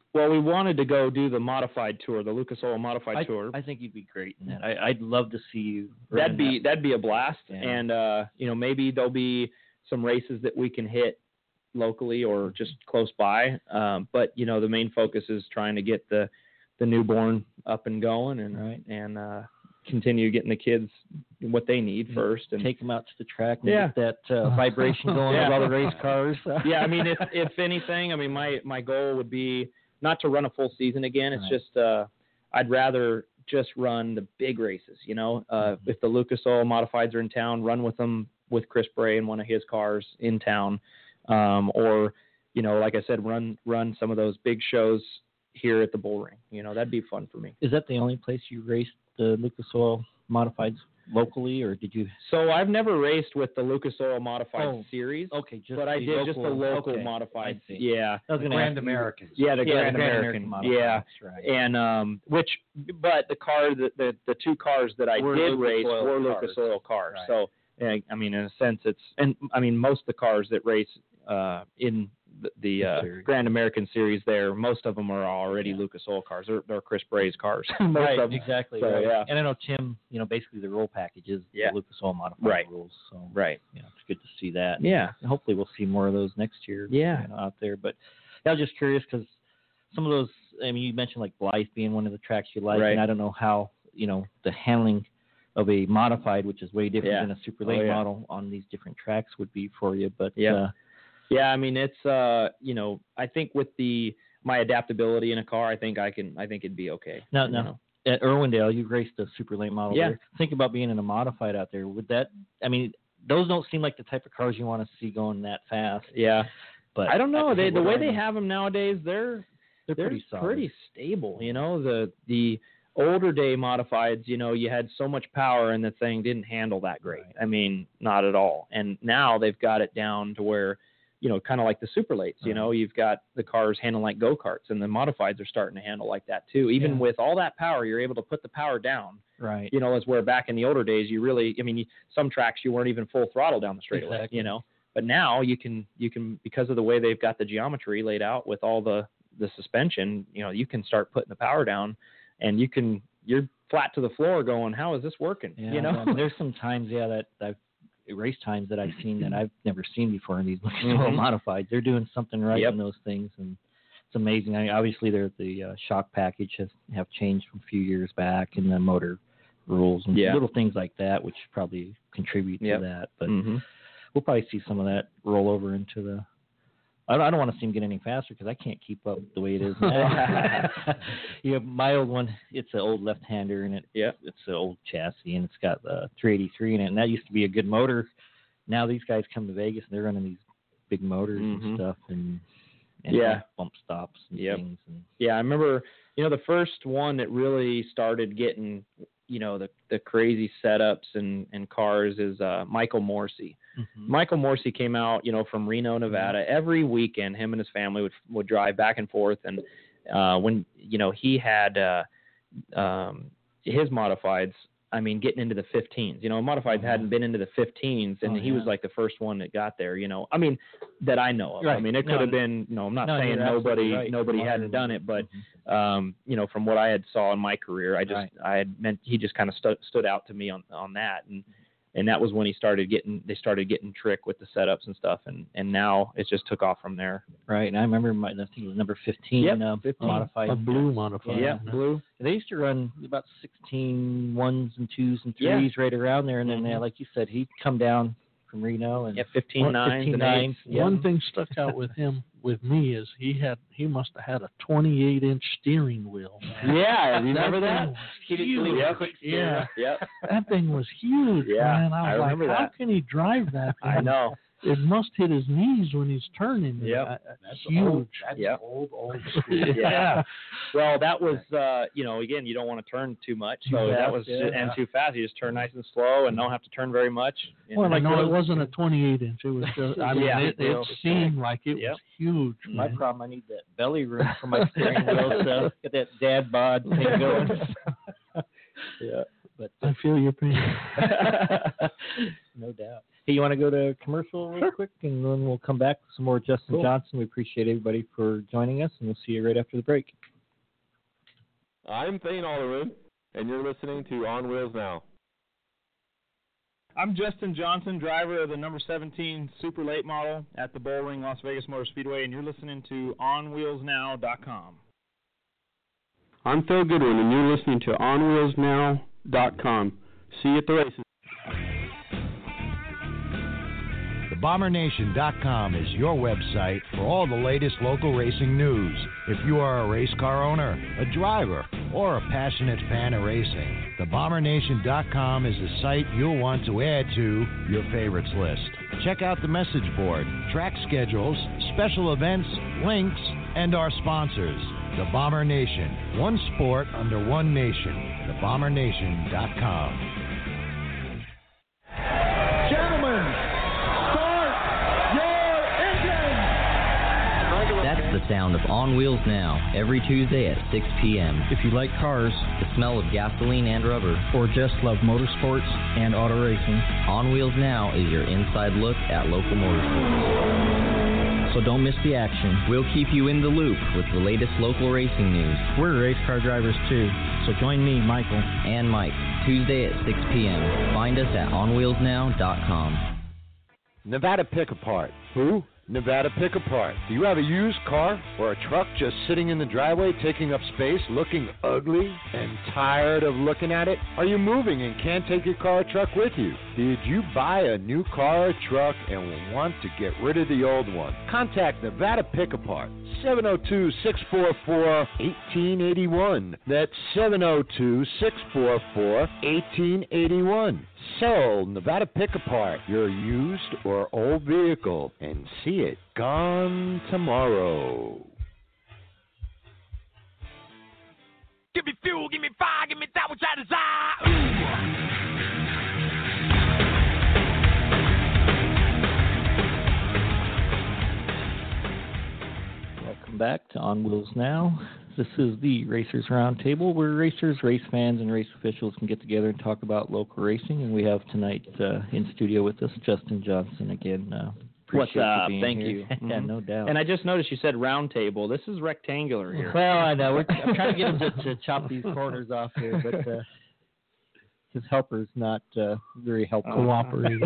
Well, we wanted to go do the modified tour, the Lucas Oil modified I, tour. I think you'd be great in that. I, I'd love to see you. That'd run be that. that'd be a blast, Yeah. and uh, you know, maybe there'll be some races that we can hit locally or just close by. Um, but you know, the main focus is trying to get the the newborn up and going, and Right. and uh, continue getting the kids what they need first. And take them out to the track and Yeah. get that uh, vibration going Yeah. with all the race cars. yeah, I mean, if if anything, I mean, my my goal would be not to run a full season again. It's Right. just uh, I'd rather just run the big races. You know, uh, Mm-hmm. if the Lucas Oil Modifieds are in town, run with them with Chris Bray in one of his cars in town, um, or you know, like I said, run run some of those big shows here at the Bull Ring. You know, that'd be fun for me. Is that the only place you raced the Lucas Oil Modifieds locally, or did you? So I've never raced with the Lucas Oil Modified Oh, series, Okay, just but I the did just the local okay, Modified. I see. Yeah. I was The gonna Grand ask you- Americans. Yeah, the Yeah, Grand the Grand American. American yeah. Modifieds, right. And um, which, but the car, the, the the two cars that I Were did Lucas race Oil were cars. Lucas Oil cars. Right. So, uh, I mean, in a sense, it's, and I mean, most of the cars that race uh, in the, the uh, series. Grand American series, there, most of them are already Yeah. Lucas Oil cars. They're, they're Chris Bray's cars. most Right, of them. exactly. So, right. yeah. And I know Tim, you know, basically the roll package is Yeah. the Lucas Oil Modified Right. rules. So, Right. you know, it's good to see that. Yeah. And hopefully we'll see more of those next year. Yeah. you know, out there. But yeah, I was just curious because some of those, I mean, you mentioned like Blythe being one of the tracks you like, Right. and I don't know how, you know, the handling of a modified, which is way different Yeah. than a super Oh, late yeah. model on these different tracks would be for you. But Yeah. uh, Yeah, I mean, it's uh, you know, I think with the my adaptability in a car, I think I can, I think it'd be okay. No, you no. know. at Irwindale, you raced a super late model Yeah. there. Think about being in a modified out there. Would that, I mean, those don't seem like the type of cars you want to see going that fast. Yeah. But I don't know. I- They, the what way I they know, have them nowadays, they're they're, they're pretty solid. pretty stable. You know, the the older day modifieds, you know, you had so much power and the thing didn't handle that great. Right. I mean, not at all. And now they've got it down to where, you know, kind of like the super lates. You Right. know, you've got the cars handling like go karts, and the modifieds are starting to handle like that too. Even Yeah. with all that power, you're able to put the power down. Right. You know, as where back in the older days, you really, I mean, you, some tracks you weren't even full throttle down the straightaway, Exactly. you know. But now you can, you can, because of the way they've got the geometry laid out with all the, the suspension, you know, you can start putting the power down, and you can, you're flat to the floor going, how is this working? Yeah, you know, I mean, there's some times, yeah, that I've race times that I've seen that I've never seen before in these Lucas Oil Mhm. modified. They're doing something right Yep. in those things, and it's amazing. I mean, obviously, they're, the uh, shock package has have changed from a few years back, and the motor rules and Yeah. little things like that, which probably contribute Yep. to that. But Mhm. we'll probably see some of that roll over into the. I don't, I don't want to see them get any faster because I can't keep up the way it is now. you have my old one. It's an old left-hander, and it Yep. it's an old chassis, and it's got the three eighty-three in it, and that used to be a good motor. Now these guys come to Vegas and they're running these big motors Mhm. and stuff, and, and Yeah. bump, bump stops and Yep. things. And Yeah, I remember, you know, the first one that really started getting, you know, the, the crazy setups and, and cars is uh, Michael Morsey. Michael Morsey came out, you know, from Reno, Nevada. Every weekend, him and his family would would drive back and forth. And uh, when, you know, he had uh, um, his modifieds, I mean, getting into the fifteens. You know, modifieds Mhm. hadn't been into the fifteens, and Oh, he was yeah. like the first one that got there. You know, I mean, that I know of. I Right. mean, it could No, have been. No, I'm not no, saying you're absolutely nobody right. nobody Modern hadn't done it, but Mhm. um, you know, from what I had saw in my career, I just Right. I had meant he just kind of stu- stood out to me on on that, and and that was when he started getting they started getting trick with the setups and stuff, and and now it just took off from there. Right, and I remember my, I think it was number fifteen, Yep, uh, fifteen. modified. A blue modified. Yeah, blue. They used to run about sixteen ones and twos and Yeah. threes right around there, and then, Mhm. uh, like you said, he'd come down from Reno and Yeah, fifteen One- nines fifteen and nines, eights. yeah. One thing stuck out with him, with me, is he had he must have had a twenty-eight inch steering wheel. man. Yeah, remember that? that? thing was He didn't huge. leave a Yep. quick steer. Yeah, Yep. that thing was huge, Yeah, man. I I was remember like, how that. can he drive that thing? I know. It must hit his knees when he's turning. Yep. Uh, That's huge. Old, that's Yep. old, old school. Yeah. Well, that was, uh, you know, again, you don't want to turn too much, so Too that fast, was yeah. and too fast. You just turn nice and slow, and don't have to turn very much. And- Well, I know those- it wasn't a twenty-eight inch. It was just, I mean, Yeah. it, it seemed like it Yep. was huge. My man. problem, I need that belly room for my steering wheel, so get that dad bod thing going. yeah. But I feel your pain. No doubt. Hey, you want to go to commercial real quick, and then we'll come back with some more Justin Cool. Johnson. We appreciate everybody for joining us, and we'll see you right after the break. I'm Thane Alderman, and you're listening to On Wheels Now. I'm Justin Johnson, driver of the number seventeen Super Late model at the Bullring Las Vegas Motor Speedway, and you're listening to on wheels now dot com. I'm Phil Goodwin, and you're listening to on wheels now dot com. See you at the races. the bomber nation dot com is your website for all the latest local racing news. If you are a race car owner, a driver, or a passionate fan of racing, the bomber nation dot com is the site you'll want to add to your favorites list. Check out the message board, track schedules, special events, links, and our sponsors. The Bomber Nation, one sport under one nation. the bomber nation dot com. Gentlemen, start your engine! That's the sound of On Wheels Now, every Tuesday at six p.m. If you like cars, The smell of gasoline and rubber, or just love motorsports and auto racing, On Wheels Now is your inside look at local motorsports. so don't miss the action. We'll keep you in the loop with the latest local racing news. We're race car drivers too, so join me, Michael, and Mike, Tuesday at six p.m. Find us at on wheels now dot com. Nevada Pick Apart. Who? Nevada Pick Apart. Do you have a used car or a truck just sitting in the driveway taking up space, looking ugly, and tired of looking at it? Are you moving and can't take your car or truck with you? Did you buy a new car or truck and want to get rid of the old one? Contact Nevada Pick Apart. seven oh two, six four four, one eight eight one. That's seven oh two, six four four, one eight eight one. Sell Nevada Pick Apart your used or old vehicle and see it gone tomorrow. Give me fuel, give me fire, give me that which I desire. Welcome back to On Wheels Now. This is the Racers Roundtable, where racers, race fans, and race officials can get together and talk about local racing. And we have tonight uh, in studio with us Justin Johnson again. Uh, What's appreciate up? You being Thank here. you. Yeah, Mhm. no doubt. And I just noticed you said round table. This is rectangular here. Well, I know. We're, I'm trying to get him to, to chop these corners off here, but uh, his helper's not uh, very helpful. Cooperating.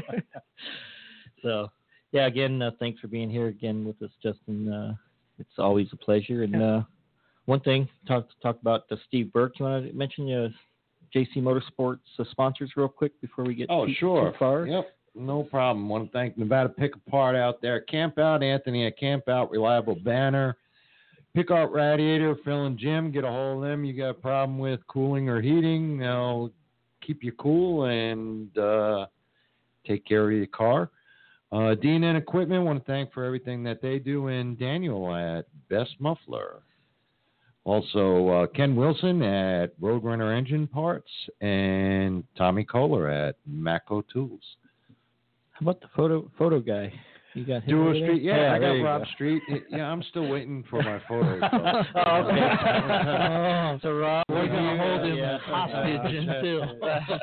So, yeah, again, uh, thanks for being here again with us, Justin. Uh, it's always a pleasure. And uh, one thing, talk talk about uh, Steve Burke. You want to mention uh, J C Motorsports uh, sponsors real quick before we get Oh, too, sure. too far? Yep. No problem. Want to thank Nevada Pick Apart out there. Camp Out Anthony at Camp Out Reliable Banner. Pick Out Radiator, Phil and Jim. Get a hold of them. You got a problem with cooling or heating, they'll keep you cool and uh, take care of your car. Uh, Dean and Equipment, want to thank for everything that they do. And Daniel at Best Muffler. Also, uh, Ken Wilson at Roadrunner Engine Parts. And Tommy Kohler at Macco Tools. How about the photo photo guy? You got him Duo over there? Street, yeah, I there got you Rob go. Street. Yeah, I'm still waiting for my photos. Oh, okay. Oh, so Rob, We're gonna hold him yeah. hostage until.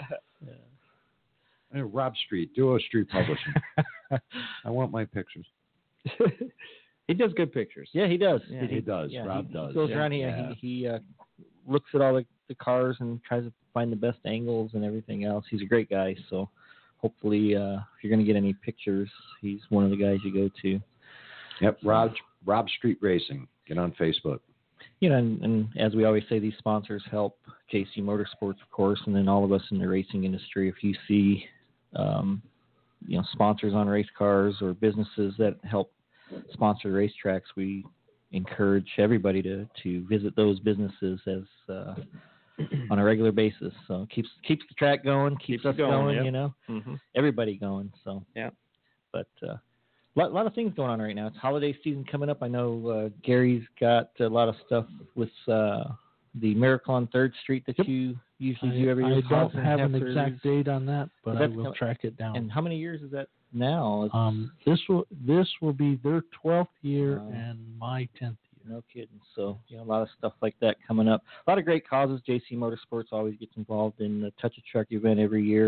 Hey, Rob Street, Duo Street Publishing. I want my pictures. He does good pictures. Yeah, he does. Yeah, he does. Yeah, Rob he, does. He goes Yeah. around here. Yeah. He, he uh, looks at all the, the cars and tries to find the best angles and everything else. He's a great guy. So hopefully, uh, if you're going to get any pictures, he's one of the guys you go to. Yep, Rob Rob Street Racing. Get on Facebook. You know, and, and as we always say, these sponsors help J C Motorsports, of course, and then all of us in the racing industry. If you see, um, you know, sponsors on race cars or businesses that help sponsor racetracks, we encourage everybody to, to visit those businesses as uh, on a regular basis. So it keeps keeps the track going, keeps, Keeps us it going, going, yep. you know, Mm-hmm. everybody going. So Yeah. but a uh, lot, lot of things going on right now. It's holiday season coming up. I know uh, Gary's got a lot of stuff with uh, the Miracle on third Street that Yep. you usually I, do every year. I don't Thousand have an Heifers. exact date on that, but I That's will com- track it down. And how many years is that now? It's, Um, this will this will be their twelfth year Wow. and my tenth year. No kidding. So, you know, a lot of stuff like that coming up. A lot of great causes. J C Motorsports always gets involved in the Touch a Truck event every year.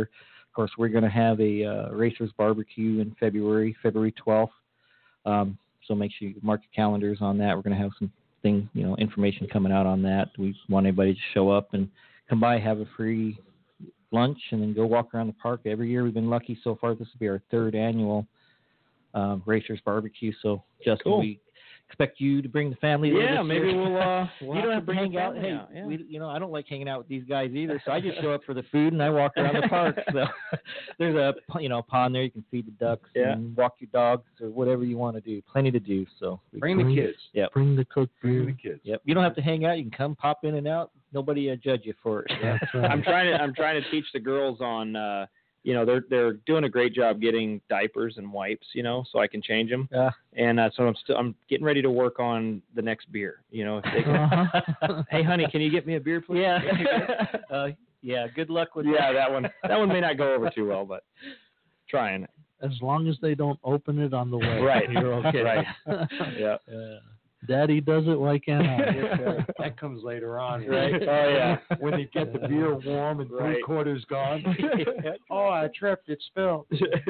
of course, we're going to have a uh, Racers Barbecue in February, February twelfth. Um, so make sure you mark your calendars on that. We're going to have some thing, you know, information coming out on that. We want everybody to show up and come by, have a free lunch, and then go walk around the park. Every year we've been lucky so far. This will be our third annual uh, Racers Barbecue. So, Justin, Cool. we expect you to bring the family. Yeah, this maybe year. we'll. Uh, we'll you don't have to bring hang the out. family Hey, out, yeah. we, you know, I don't like hanging out with these guys either, so I just show up for the food and I walk around the park. So there's a you know pond there. You can feed the ducks Yeah. and walk your dogs or whatever you want to do. Plenty to do. So Bring the kids. Yep. Bring the cooked Bring the beer. kids. Yep. You don't have to hang out. You can come pop in and out. Nobody uh, judge you for it. That's right. I'm trying to I'm trying to teach the girls on uh you know they're they're doing a great job getting diapers and wipes, you know, so I can change them. Yeah. And uh, so I'm still I'm getting ready to work on the next beer. You know, if they can, Uh-huh. hey honey, can you get me a beer, please? Yeah. uh, yeah. Good luck with yeah, that. that one that one may not go over too well, but trying it. As long as they don't open it on the way. Right. You're okay. Right. Yeah. Uh, Daddy does it, why can't I? That comes later on, Right. Oh yeah. When you get the beer warm and Right. three quarters gone. Oh, I tripped. It spilled.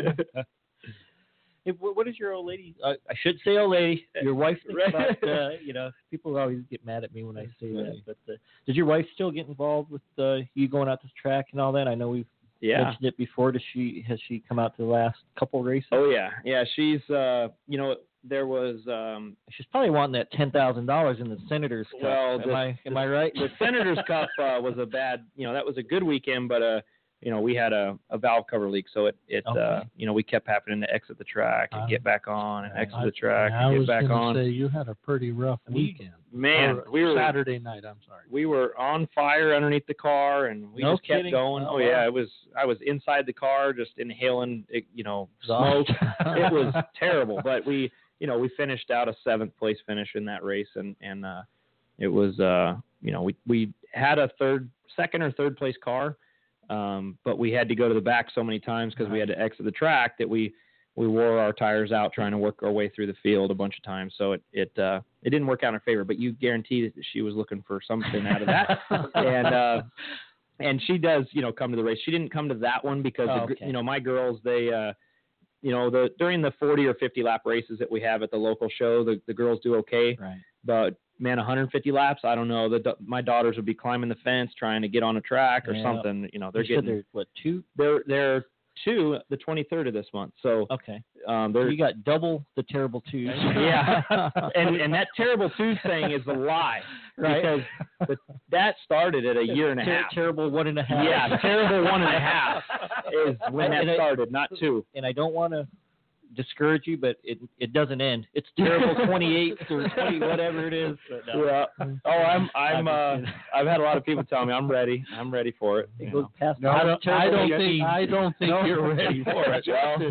Hey, wh- what is your old lady? Uh, I should say old lady. Your wife thinks Right. about, uh, you know, people always get mad at me when I say that. But uh, did your wife still get involved with uh, you going out to the track and all that? I know we've Yeah. mentioned it before. Does she has she come out to the last couple races? Oh yeah. Yeah. She's uh you know there was um She's probably wanting that ten thousand dollars in the Senators Cup. Well, am the- I am I right? the Senators Cup uh, was a bad, you know, that was a good weekend, but uh, you know, we had a, a valve cover leak, so it it uh, Okay. you know, we kept having to exit the track and Um, get back on and exit I, the track I and was get back gonna on. say you had a pretty rough We- weekend. Man, Or we were Saturday night. I'm sorry. we were on fire underneath the car, and we No just kept kidding? going. Oh, Oh, wow. yeah, it was. I was inside the car, just inhaling, it- you know, smoke. Exhaust. It was terrible, but we, you know, we finished out a seventh place finish in that race, and and uh, it was, uh, you know, we we had a third, second or third place car, um, but we had to go to the back so many times because we had to exit the track that we we wore our tires out trying to work our way through the field a bunch of times. So it it uh, it didn't work out in our favor. But you guarantee that she was looking for something out of that, and uh, and she does, you know, come to the race. She didn't come to that one because Oh, the gr- okay. you know, my girls, they uh, you know, the during the forty or fifty lap races that we have at the local show, the, the girls do okay. Right. But man, one hundred fifty laps, I don't know. The da- my daughters would be climbing the fence trying to get on a track or Yeah. something. You know, they're You said getting they're what two? they're they're two the twenty-third of this month. So Okay. um, So they're you got double the terrible twos. yeah, and and that terrible twos thing is a lie, Right. because the, that started at a year and a Ter- half. Terrible one and a half. Yeah, terrible one and a half is when that And I- started, not two. And I don't want to discourage you, but it it doesn't end. It's terrible twenty-eight or twenty whatever it is. But no. Yeah. Oh, I'm I'm I'm uh just I've had a lot of people tell me I'm ready. I'm ready for it. It you goes know. past. No, I past don't, I terrible don't eighteen. think I don't think No. you're ready for it.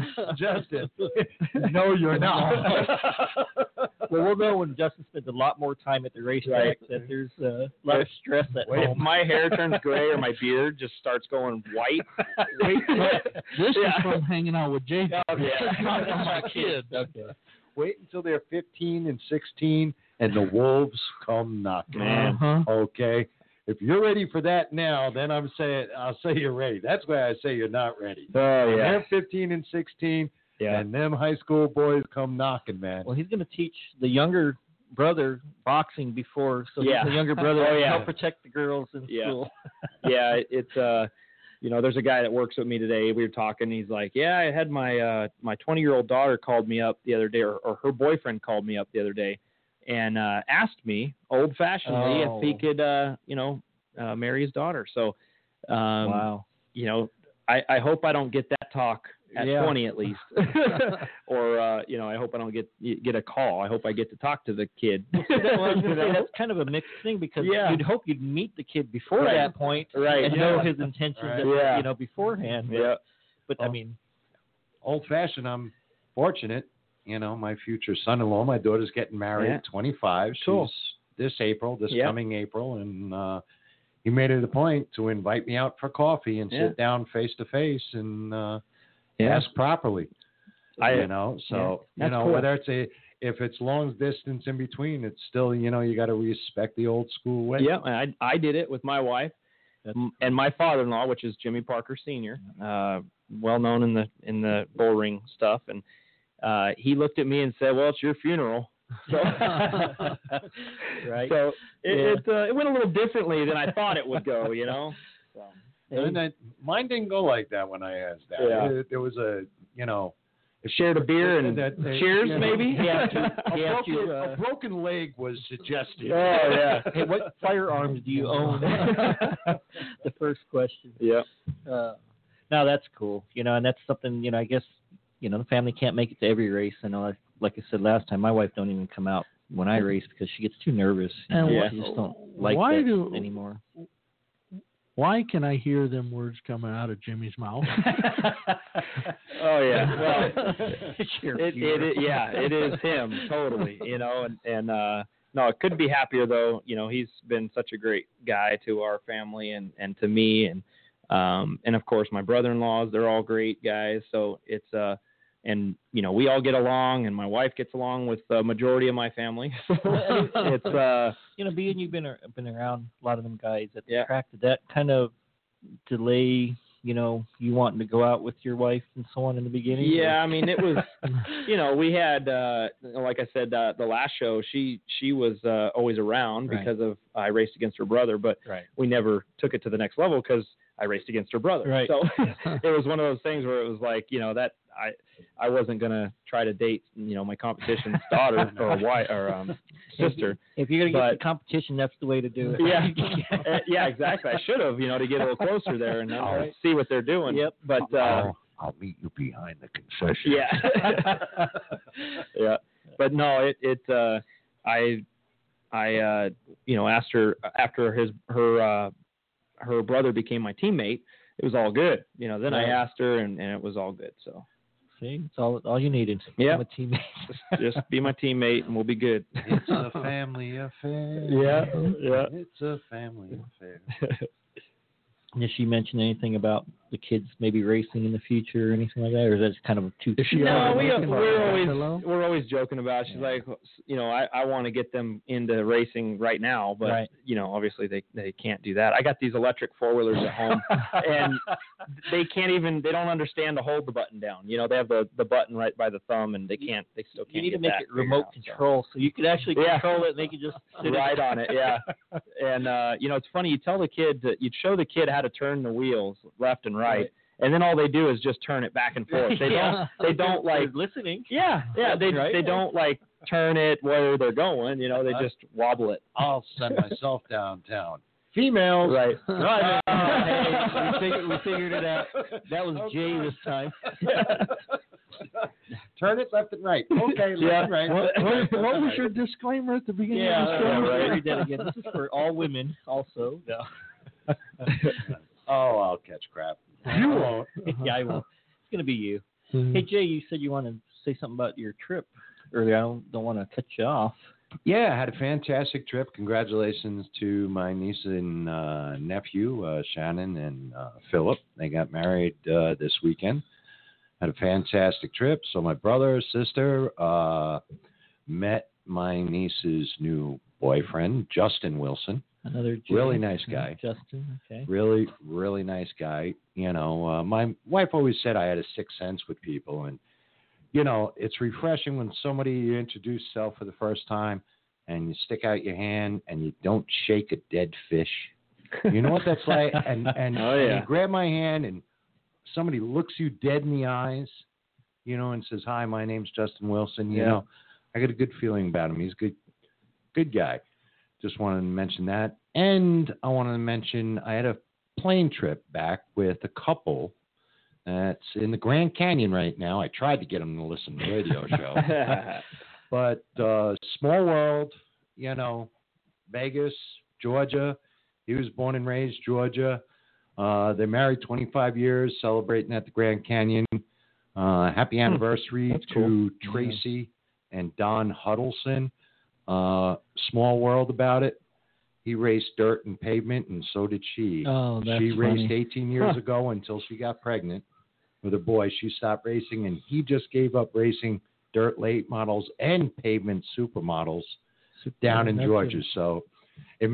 Justin, Justin. No, you're not. Well, we'll know when Justin spends a lot more time at the racetrack Right. that there's uh, a lot of stress at If home. my hair turns gray or my beard just starts going white, wait till it- This Yeah. is from hanging out with Jay. Oh, yeah. Not from my kids. Okay. Wait until they're fifteen and sixteen and the wolves come knocking. Man. Uh-huh. Okay. If you're ready for that now, then I'm saying I'll say you're ready. That's why I say you're not ready. Oh When yeah. they're fifteen and sixteen, Yeah. and them high school boys come knocking, man. Well, he's going to teach the younger brother boxing before, so Yeah. the younger brother Oh, will yeah. help protect the girls in Yeah. school. Yeah, it- it's uh you know, there's a guy that works with me today. We were talking. He's like, "Yeah, I had my uh, my twenty year old daughter called me up the other day, or, or her boyfriend called me up the other day, and uh, asked me old fashionedly Oh. if he could, uh, you know, uh, marry his daughter." So, um, Wow. you know, I, I hope I don't get that talk at Yeah. twenty at least, or uh, you know, I hope I don't get get a call. I hope I get to talk to the kid. Well, I was You gonna say, know? that's kind of a mixed thing because Yeah. you'd hope you'd meet the kid before Right. that point Right. and Yeah. know his intentions, Right. at- Yeah. you know, beforehand. But, Yeah. but I Oh. mean, Old fashioned, I'm fortunate. You know, my future son in law, my daughter's getting married Yeah. at twenty-five. Cool. She's this April, this Yeah. coming April. And uh, he made it a point to invite me out for coffee and Yeah. sit down face to face and uh, Yeah. ask properly. I- you know, so, yeah. you That's know, cool. whether it's a, if it's long distance in between, it's still, you know, you got to respect the old school way. Yeah, I I did it with my wife. M- and my father-in-law, which is Jimmy Parker Senior, uh, well known in the in the bull ring stuff, and uh, he looked at me and said, "Well, it's your funeral." So, right. So it Yeah. it, uh, it went a little differently than I thought it would go, you know. So, And I, mine didn't go like that when I asked that. Yeah. It- there was a, you know, shared a beer and that- that- cheers, you know, maybe. He asked you, a, he asked broken, you, uh, a broken leg was suggested. Oh yeah. hey, what firearms do you own? The first question. Yeah. Uh, no, that's cool. You know, and that's something, you know, I guess, you know, the family can't make it to every race. I know, like, like I said last time, my wife don't even come out when I race because she gets too nervous. And You know, what- she just don't like why that do- anymore. Why can I hear them words coming out of Jimmy's mouth? Oh yeah. Well, It's your it, funeral. it, it yeah, it is him totally. You know, and and uh, no, I couldn't be happier though. You know, he's been such a great guy to our family and and to me, and um and of course my brother-in-laws. They're all great guys. So it's uh. And, you know, we all get along, and my wife gets along with the majority of my family. So it's, uh, you know, being you've been ar- been around a lot of them guys at the Yeah. track, did that kind of delay, you know, you wanting to go out with your wife and so on in the beginning? yeah, I mean, it was, you know, we had, uh, like I said, uh, the last show, she, she was uh, always around Right. because of, I raced against her brother, but Right. we never took it to the next level because I raced against her brother. Right. So it was one of those things where it was like, you know, that I, I wasn't going to try to date, you know, my competition's daughter or wife or um, sister. If you're going to get But- the competition, that's the way to do it. Yeah, Uh, yeah, exactly. I should have, you know, to get a little closer there and uh, Right. see what they're doing. Yep. But uh, I'll, I'll meet you behind the concession. yeah, yeah. But no, it it uh, I I uh, you know asked her after his her uh, her brother became my teammate. It was all good, you know. Then I Right. asked her, and, and it was all good. So See, it's all all you needed. Yeah. I'm a teammate. just, just be my teammate, and we'll be good. It's a family affair. Yeah, yeah. It's a family affair. Did she mention anything about the kids maybe racing in the future or anything like that, or is that just kind of too? Is she No, already we, looking we're for always hello? we're always joking about it. She's like, you know, I, I want to get them into racing right now, but Right. you know, obviously they, they can't do that. I got these electric four wheelers at home, and they can't even they don't understand to hold the button down. You know, they have the, the button right by the thumb, and they can't they still can't. You need to get make that it remote figured out, so. control, so you could actually Yeah. control it, and they could just sit Right on it, yeah. And uh, you know, it's funny. You tell the kid that you'd show the kid how to turn the wheels left and right, Right. and then all they do is just turn it back and forth. They Yeah. don't. They don't They're like. listening. Yeah, yeah. They Right. they don't like turn it where they're going. You know, they Uh, just wobble it. I'll send myself downtown. Females. Right. Right. Oh, hey, we figured, we figured it out. That was Jay this time. Turn it left and right. Okay, left Yeah. and right. What, what, what was your disclaimer at the beginning Yeah, of the yeah, show? right. Read that again. This is for all women, also. No. Oh, I'll catch crap. You won't. Yeah, I will. It's gonna be you. Mhm. Hey Jay, you said you want to say something about your trip earlier. I don't don't want to cut you off. Yeah, I had a fantastic trip. Congratulations to my niece and uh, nephew, uh, Shannon and uh, Philip. They got married uh, this weekend. Had a fantastic trip. So my brother, sister, uh, met my niece's new boyfriend, Justin Wilson. Another Jay. Really nice guy. Justin. Okay. Really, really nice guy. You know, uh, my wife always said I had a sixth sense with people, and you know, it's refreshing when somebody you introduce yourself for the first time, and you stick out your hand and you don't shake a dead fish. You know what that's like? And and, Oh, and yeah. you grab my hand and somebody looks you dead in the eyes, you know, and says, "Hi, my name's Justin Wilson." You Yeah. know, I got a good feeling about him. He's a good, good guy. Just wanted to mention that. And I wanted to mention I had a plane trip back with a couple that's in the Grand Canyon right now. I tried to get them to listen to the radio show. But uh, small world, you know, Vegas, Georgia. He was born and raised Georgia. Uh, they're married twenty-five years, celebrating at the Grand Canyon. Uh, happy anniversary That's to cool. Tracy and Don Huddleston. Uh, small world about it. He raced dirt and pavement, and so did she. Oh, that's she funny. raced eighteen years Huh. ago until she got pregnant with a boy. She stopped racing, and he just gave up racing dirt late models and pavement supermodels down in That's Georgia. it. So it made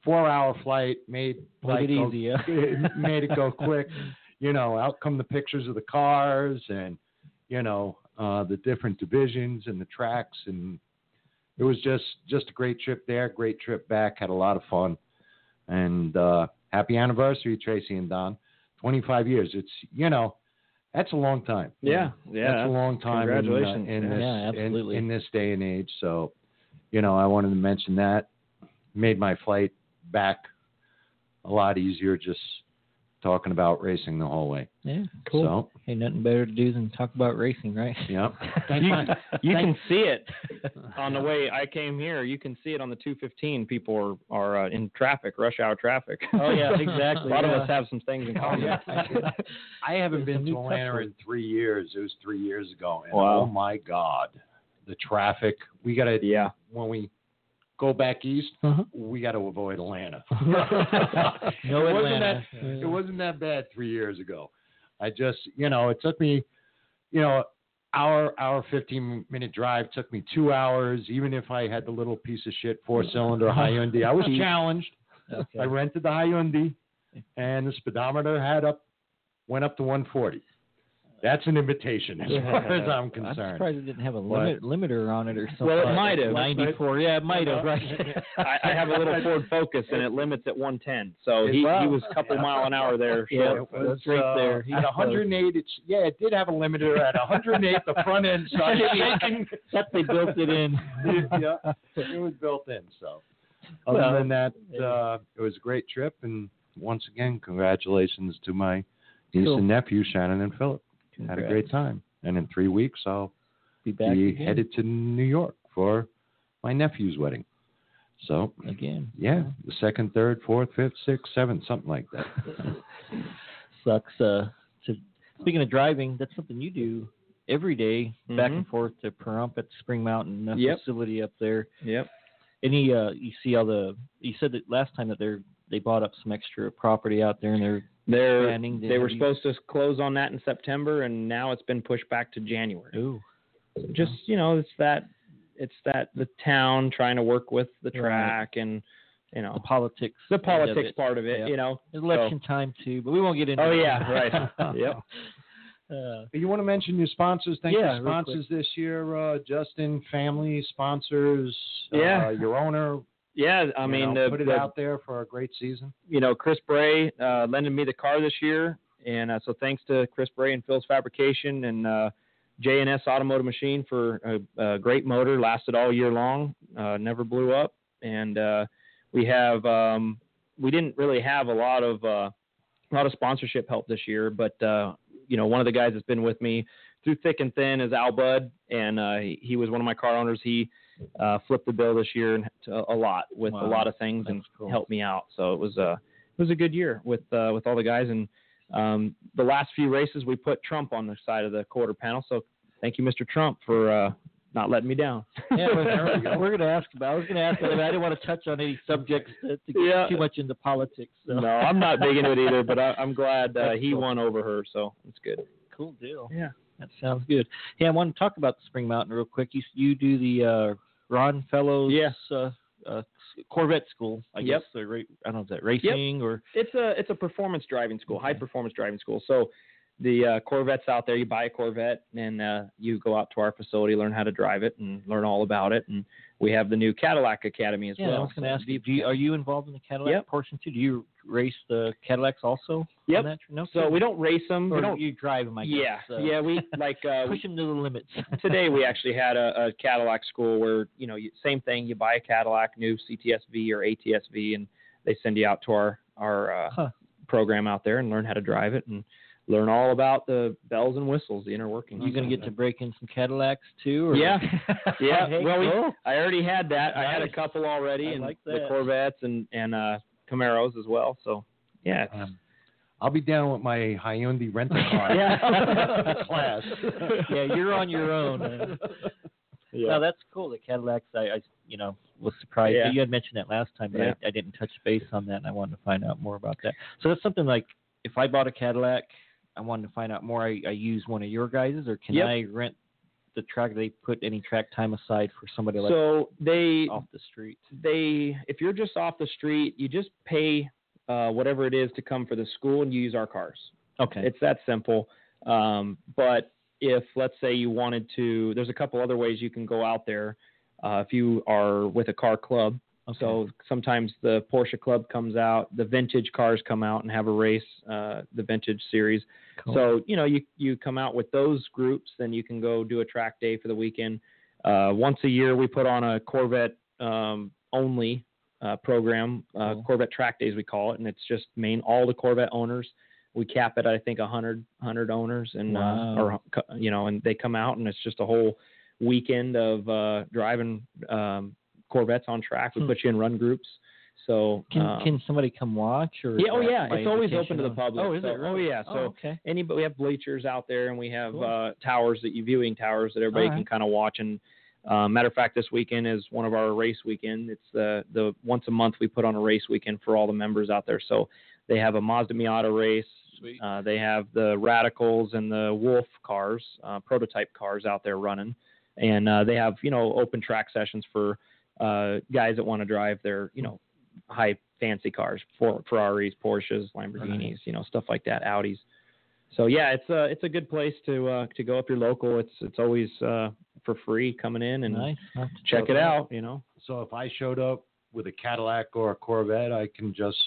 four-hour flight, made Made it go, easy, yeah. made it go quick. You know, out come the pictures of the cars and, you know, uh, the different divisions and the tracks, and it was just just a great trip there, great trip back. Had a lot of fun, and uh, happy anniversary, Tracy and Don. twenty-five years. It's, you know, that's a long time. Yeah, yeah. That's a long time. Congratulations. In, uh, in this, Yeah, absolutely. In, in this day and age. So, you know, I wanted to mention that. Made my flight back a lot easier just talking about racing the whole way. Yeah, cool. So, Ain't nothing better to do than talk about racing, right? Yep. you you can see it on the way I came here. You can see it on the two fifteen. People are, are uh, in traffic, rush hour traffic. Oh, yeah, exactly. A lot yeah. of us have some things in common. I haven't It's a been new to Atlanta tough in three years. It was three years ago. And Wow. oh, my God. The traffic. We got to, Yeah. when we go back east, Uh-huh. we got to avoid Atlanta. No it wasn't Atlanta. that it wasn't that bad three years ago. I just, you know, it took me, you know, hour hour fifteen minute drive took me two hours. Even if I had the little piece of shit four cylinder Hyundai, I was challenged. Okay. I rented the Hyundai, and the speedometer had up went up to one forty. That's an invitation as far as I'm I'm concerned. surprised it didn't have a But- limit, limiter on it or something. Well, it like might that. have. ninety-four, yeah, it might have, right. I, I have a little Ford Focus, and it limits at one ten. So he, Wow. he was a couple mile an hour there. Yeah, short. it was right uh, there. He At was one hundred eight, it's yeah, it did have a limiter. At one hundred eight, the front end started shaking. That they built it in. Yeah, it was built in. So, other Well, than that, uh, it was a great trip. And once again, congratulations to my niece Cool. and nephew, Shannon and Philip. Had a Congrats. great time. And in three weeks, I'll Be back be again. headed to New York for my nephew's wedding. So, Again. yeah, the second, third, fourth, fifth, sixth, seventh, something like that. Sucks. Uh, to, speaking of driving, that's something you do every day, back Mhm. and forth to Pahrump at Spring Mountain uh, Yep. facility up there. Yep. Any, uh, you see all the, you said that last time that they're, they bought up some extra property out there and they're They're, expanding. they were Have you- supposed to close on that in September, and now it's been pushed back to January. Ooh. Just, you know, it's that it's that the town trying to work with the Right. track and, you know, The politics. the end of politics it. part of it, Yeah. you know. It's election time too, but we won't get into Oh, that. yeah, right. Yep. Uh, You want to mention your sponsors? Thank Yeah, you, real sponsors this year. Uh, Justin, family sponsors. Yeah. Uh, your owner. Yeah, I you mean, know, the, put it the- out there for a great season. you know, Chris Bray uh, lended me the car this year, and uh, so thanks to Chris Bray and Phil's Fabrication and uh, J and S Automotive Machine for a, a great motor, lasted all year long, uh, never blew up, and uh, we have um, we didn't really have a lot of uh, a lot of sponsorship help this year, but uh, you know, one of the guys that's been with me through thick and thin is Al Budd, and uh, he, he was one of my car owners. He uh, flipped the bill this year and a lot with Wow. a lot of things and That's cool. helped me out. So it was a it was a good year with uh, with all the guys. And um, the last few races we put Trump on the side of the quarter panel. So thank you, Mister Trump, for uh, not letting me down. yeah, we're, we're going to ask about. I was going to ask that. I didn't want to touch on any subjects to, to get Yeah. too much into politics. So. No, I'm not big into it either, but I, I'm glad uh, That's he cool. won over her. So it's good. Cool deal. Yeah. That sounds good. Hey, I want to talk about the Spring Mountain real quick. You you do the uh, Ron Fellows Yeah. uh, uh, Corvette School, I Yep. guess. The ra- I don't know, is that racing or It's a it's a performance driving school, high performance driving school. So the uh, Corvettes out there, you buy a Corvette and uh, you go out to our facility, learn how to drive it, and learn all about it. And we have the new Cadillac Academy as yeah, well. I was going to So ask you, do you, are you involved in the Cadillac Yep. portion too? Do you race the Cadillacs also? Yep. On that? No. So we don't race them. Or We don't. you drive them, I Yeah, guess. uh, yeah. We like uh, push them to the limits. today we actually had a, a Cadillac school where, you know, you, same thing, you buy a Cadillac, new C T S V or A T S V, and they send you out to our, our uh, Huh. program out there and learn how to drive it and learn all about the bells and whistles, the inner workings. You going to get to break in some Cadillacs too? Or? Yeah, yeah. Hey, well, we, cool. I already had that. I had a Nice. couple already, I and like the that. Corvettes and, and uh, Camaros as well. So, yeah. It's, Um, I'll be down with my Hyundai rental car Yeah. class. yeah, you're on your own. man. yeah. No, that's cool. The Cadillacs, I, I you know, was surprised. Yeah. You had mentioned that last time, but Yeah. I, I didn't touch base on that, and I wanted to find out more about that. So that's something like, if I bought a Cadillac, I wanted to find out more. I, I use one of your guys's, or can Yep. I rent the track? Do they put any track time aside for somebody like So they off the street? They, if you're just off the street, you just pay uh, whatever it is to come for the school, and you use our cars. Okay. It's that simple. Um, but if, let's say, you wanted to, there's a couple other ways you can go out there. Uh, if you are with a car club, okay. So sometimes the Porsche Club comes out, the vintage cars come out and have a race, uh, the vintage series. Cool. So, you know, you, you come out with those groups, then you can go do a track day for the weekend. Uh, once a year, we put on a Corvette um, only uh, program, uh, cool. Corvette track days, we call it. And it's just main, all the Corvette owners. We cap it at, I think, one hundred, one hundred owners, and wow. uh, or you know, and they come out, and it's just a whole weekend of uh, driving um, Corvettes on track. We hmm. put you in run groups. So can um, can somebody come watch? Or yeah, oh yeah, by it's always invitation open to the only? public. Oh, is so, it really? Oh yeah. So oh, okay. anybody, we have bleachers out there, and we have Cool. uh, towers that you viewing towers that everybody All can right. kind of watch. And uh, matter of fact, this weekend is one of our race weekend. It's the the once a month we put on a race weekend for all the members out there. So they have a Mazda Miata race. Sweet. Uh, they have the Radicals and the Wolf cars, uh, prototype cars out there running, and uh, they have you know open track sessions for uh, guys that want to drive their you know high fancy cars, for Ferraris, Porsches, Lamborghinis, Nice. you know stuff like that, Audis. So yeah, it's a it's a good place to uh, to go if you're local. It's it's always uh, for free coming in and Nice. Nice to check check it it out. You know. So if I showed up with a Cadillac or a Corvette, I can just.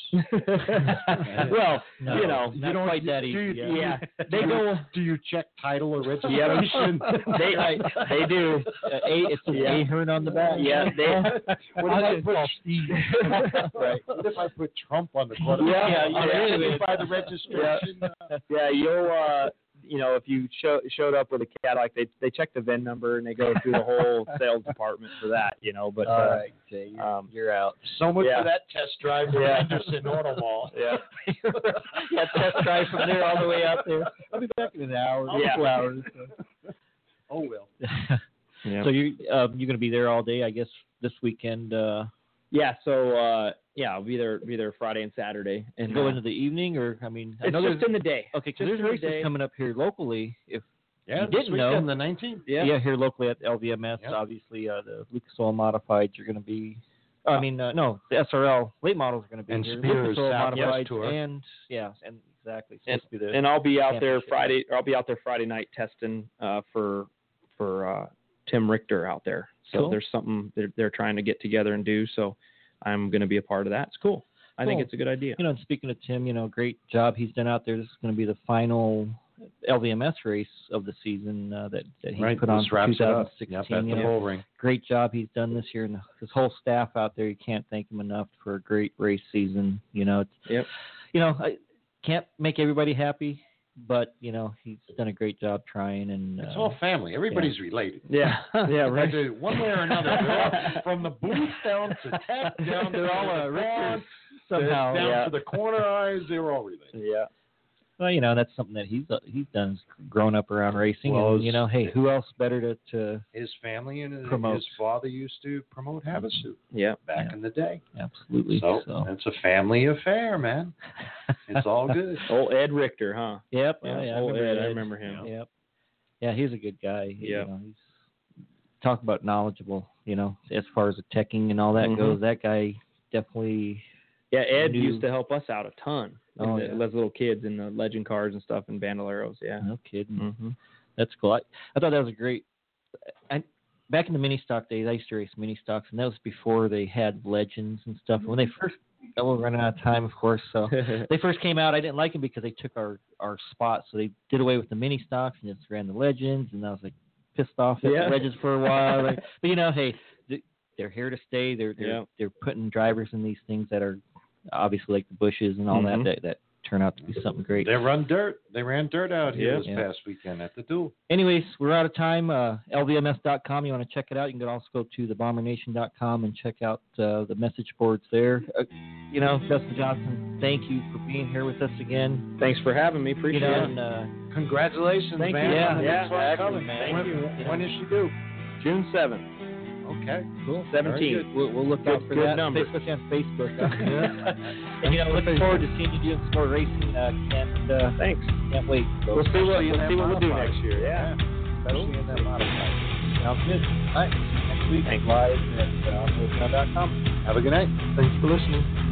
Well, No, you know, not quite that easy. Do you, yeah, do they you- go. Do you check title or Yeah, registration? they they do. Uh, a, it's an Yeah. Ahern on the back. Yeah, they. What if I I put, call Steve. right. What if I put Trump on the corner? Yeah, yeah, I'll yeah. identify the registration. Yeah, you'll. Uh, you know, if you show, showed up with a Cadillac, they they check the V I N number and they go through the whole sales department for that. You know, but All uh, right, Jay, you're, um, you're out. So much Yeah. for that test drive to Yeah. Henderson Auto Mall. yeah, yeah, test drive from there all the way out there. I'll be back in an hour, Yeah. two hours. Oh well. yeah. So you uh, you're going to be there all day, I guess, this weekend. Uh, Yeah, so uh, yeah, I'll be there, be there Friday and Saturday, and go uh, into the evening, or I mean, I it's know just there's in the day. okay, because just there's in the races day. coming up here locally. If Yeah, you this didn't know, weekend, the nineteenth. Yeah. yeah, here locally at L V M S, Yep. obviously uh, the Lucas Oil Modifieds are going to be. I mean, uh, no, the S R L late models are going to be And here. Spears Lucas Oil Southwest Modifieds Tour. and yeah, and exactly. And, supposed to be the and I'll be out there championship. Friday. Or I'll be out there Friday night testing uh, for for uh, Tim Richter out there. So Cool. there's something they're, they're trying to get together and do. So I'm going to be a part of that. It's cool. I think Cool. it's a good idea. You know, and speaking of Tim, you know, great job he's done out there. This is going to be the final L V M S race of the season uh, that, that he Right, put on this for wraps it up. twenty sixteen. Yep, at the Yeah. bull ring. Great job he's done this year, and his whole staff out there. You can't thank him enough for a great race season. You know, it's, Yep. you know, I can't make everybody happy, but you know, he's done a great job trying. And It's uh, all family. Everybody's related. Yeah. Yeah. Right. Either one way or another. They're all, from the booth down to tech, down They're to all, uh, the Richards lawn, somehow. down yeah. to the corner eyes. They're all related. Yeah. Well, you know, that's something that he's uh, he's done, is grown up around racing, Well, and you know, hey, who else better to to His family and Promote. his father used to promote Havasu Yeah. back Yeah. in the day. absolutely. So, So, it's a family affair, man. It's all good. Old Ed Richter, huh? Yep. Yeah, oh, yeah, I old remember Ed, I Ed. remember him. Yep. Yeah, he's a good guy. He- Yeah. You know, he's talk about knowledgeable. You know, as far as the teching and all that Mhm. goes, that guy definitely. Yeah, Ed Knew- used to help us out a ton. Oh, in the, yeah. as little kids in the legend cars and stuff and bandoleros. Yeah. No kidding. Mm-hmm. That's cool. I, I thought that was a great. I, back in the mini stock days, I used to race mini stocks, and that was before they had legends and stuff. When they first, I was running out of time, of course. So they first came out, I didn't like them because they took our our spot. So they did away with the mini stocks and just ran the legends, and I was like pissed off at Yeah. the legends for a while. Like, but you know, hey, th- they're here to stay. They're they're, Yeah. they're putting drivers in these things that are obviously like the bushes and all Mhm. that, that that turn out to be something great. They run dirt. They ran dirt out here Yeah. this Yeah. past weekend at the duel. Anyways, we're out of time. Uh, L V M S dot com. You want to check it out. You can also go to the bomber nation dot com and check out uh, the message boards there. Uh, you know, Dustin Johnson, thank you for being here with us again. Thanks for having me. You Appreciate know, it. and, uh, Congratulations, Thank man. you. Yeah, on the yeah, next one actually, coming. thank when, you. when is she due? June seventh. Okay. cool. seventeenth. We'll, we'll look out Good- for good that. number. Especially on Facebook. And you know, looking forward to seeing you doing some more racing. Uh, can't uh, Thanks. can't wait. So, We'll see what Especially in we'll that see what we'll do modified. next year. Yeah. especially in that modified. Sounds good. All right. Next week, Thanks. live at uh, on wheels now dot com. Have a good night. Thanks for listening.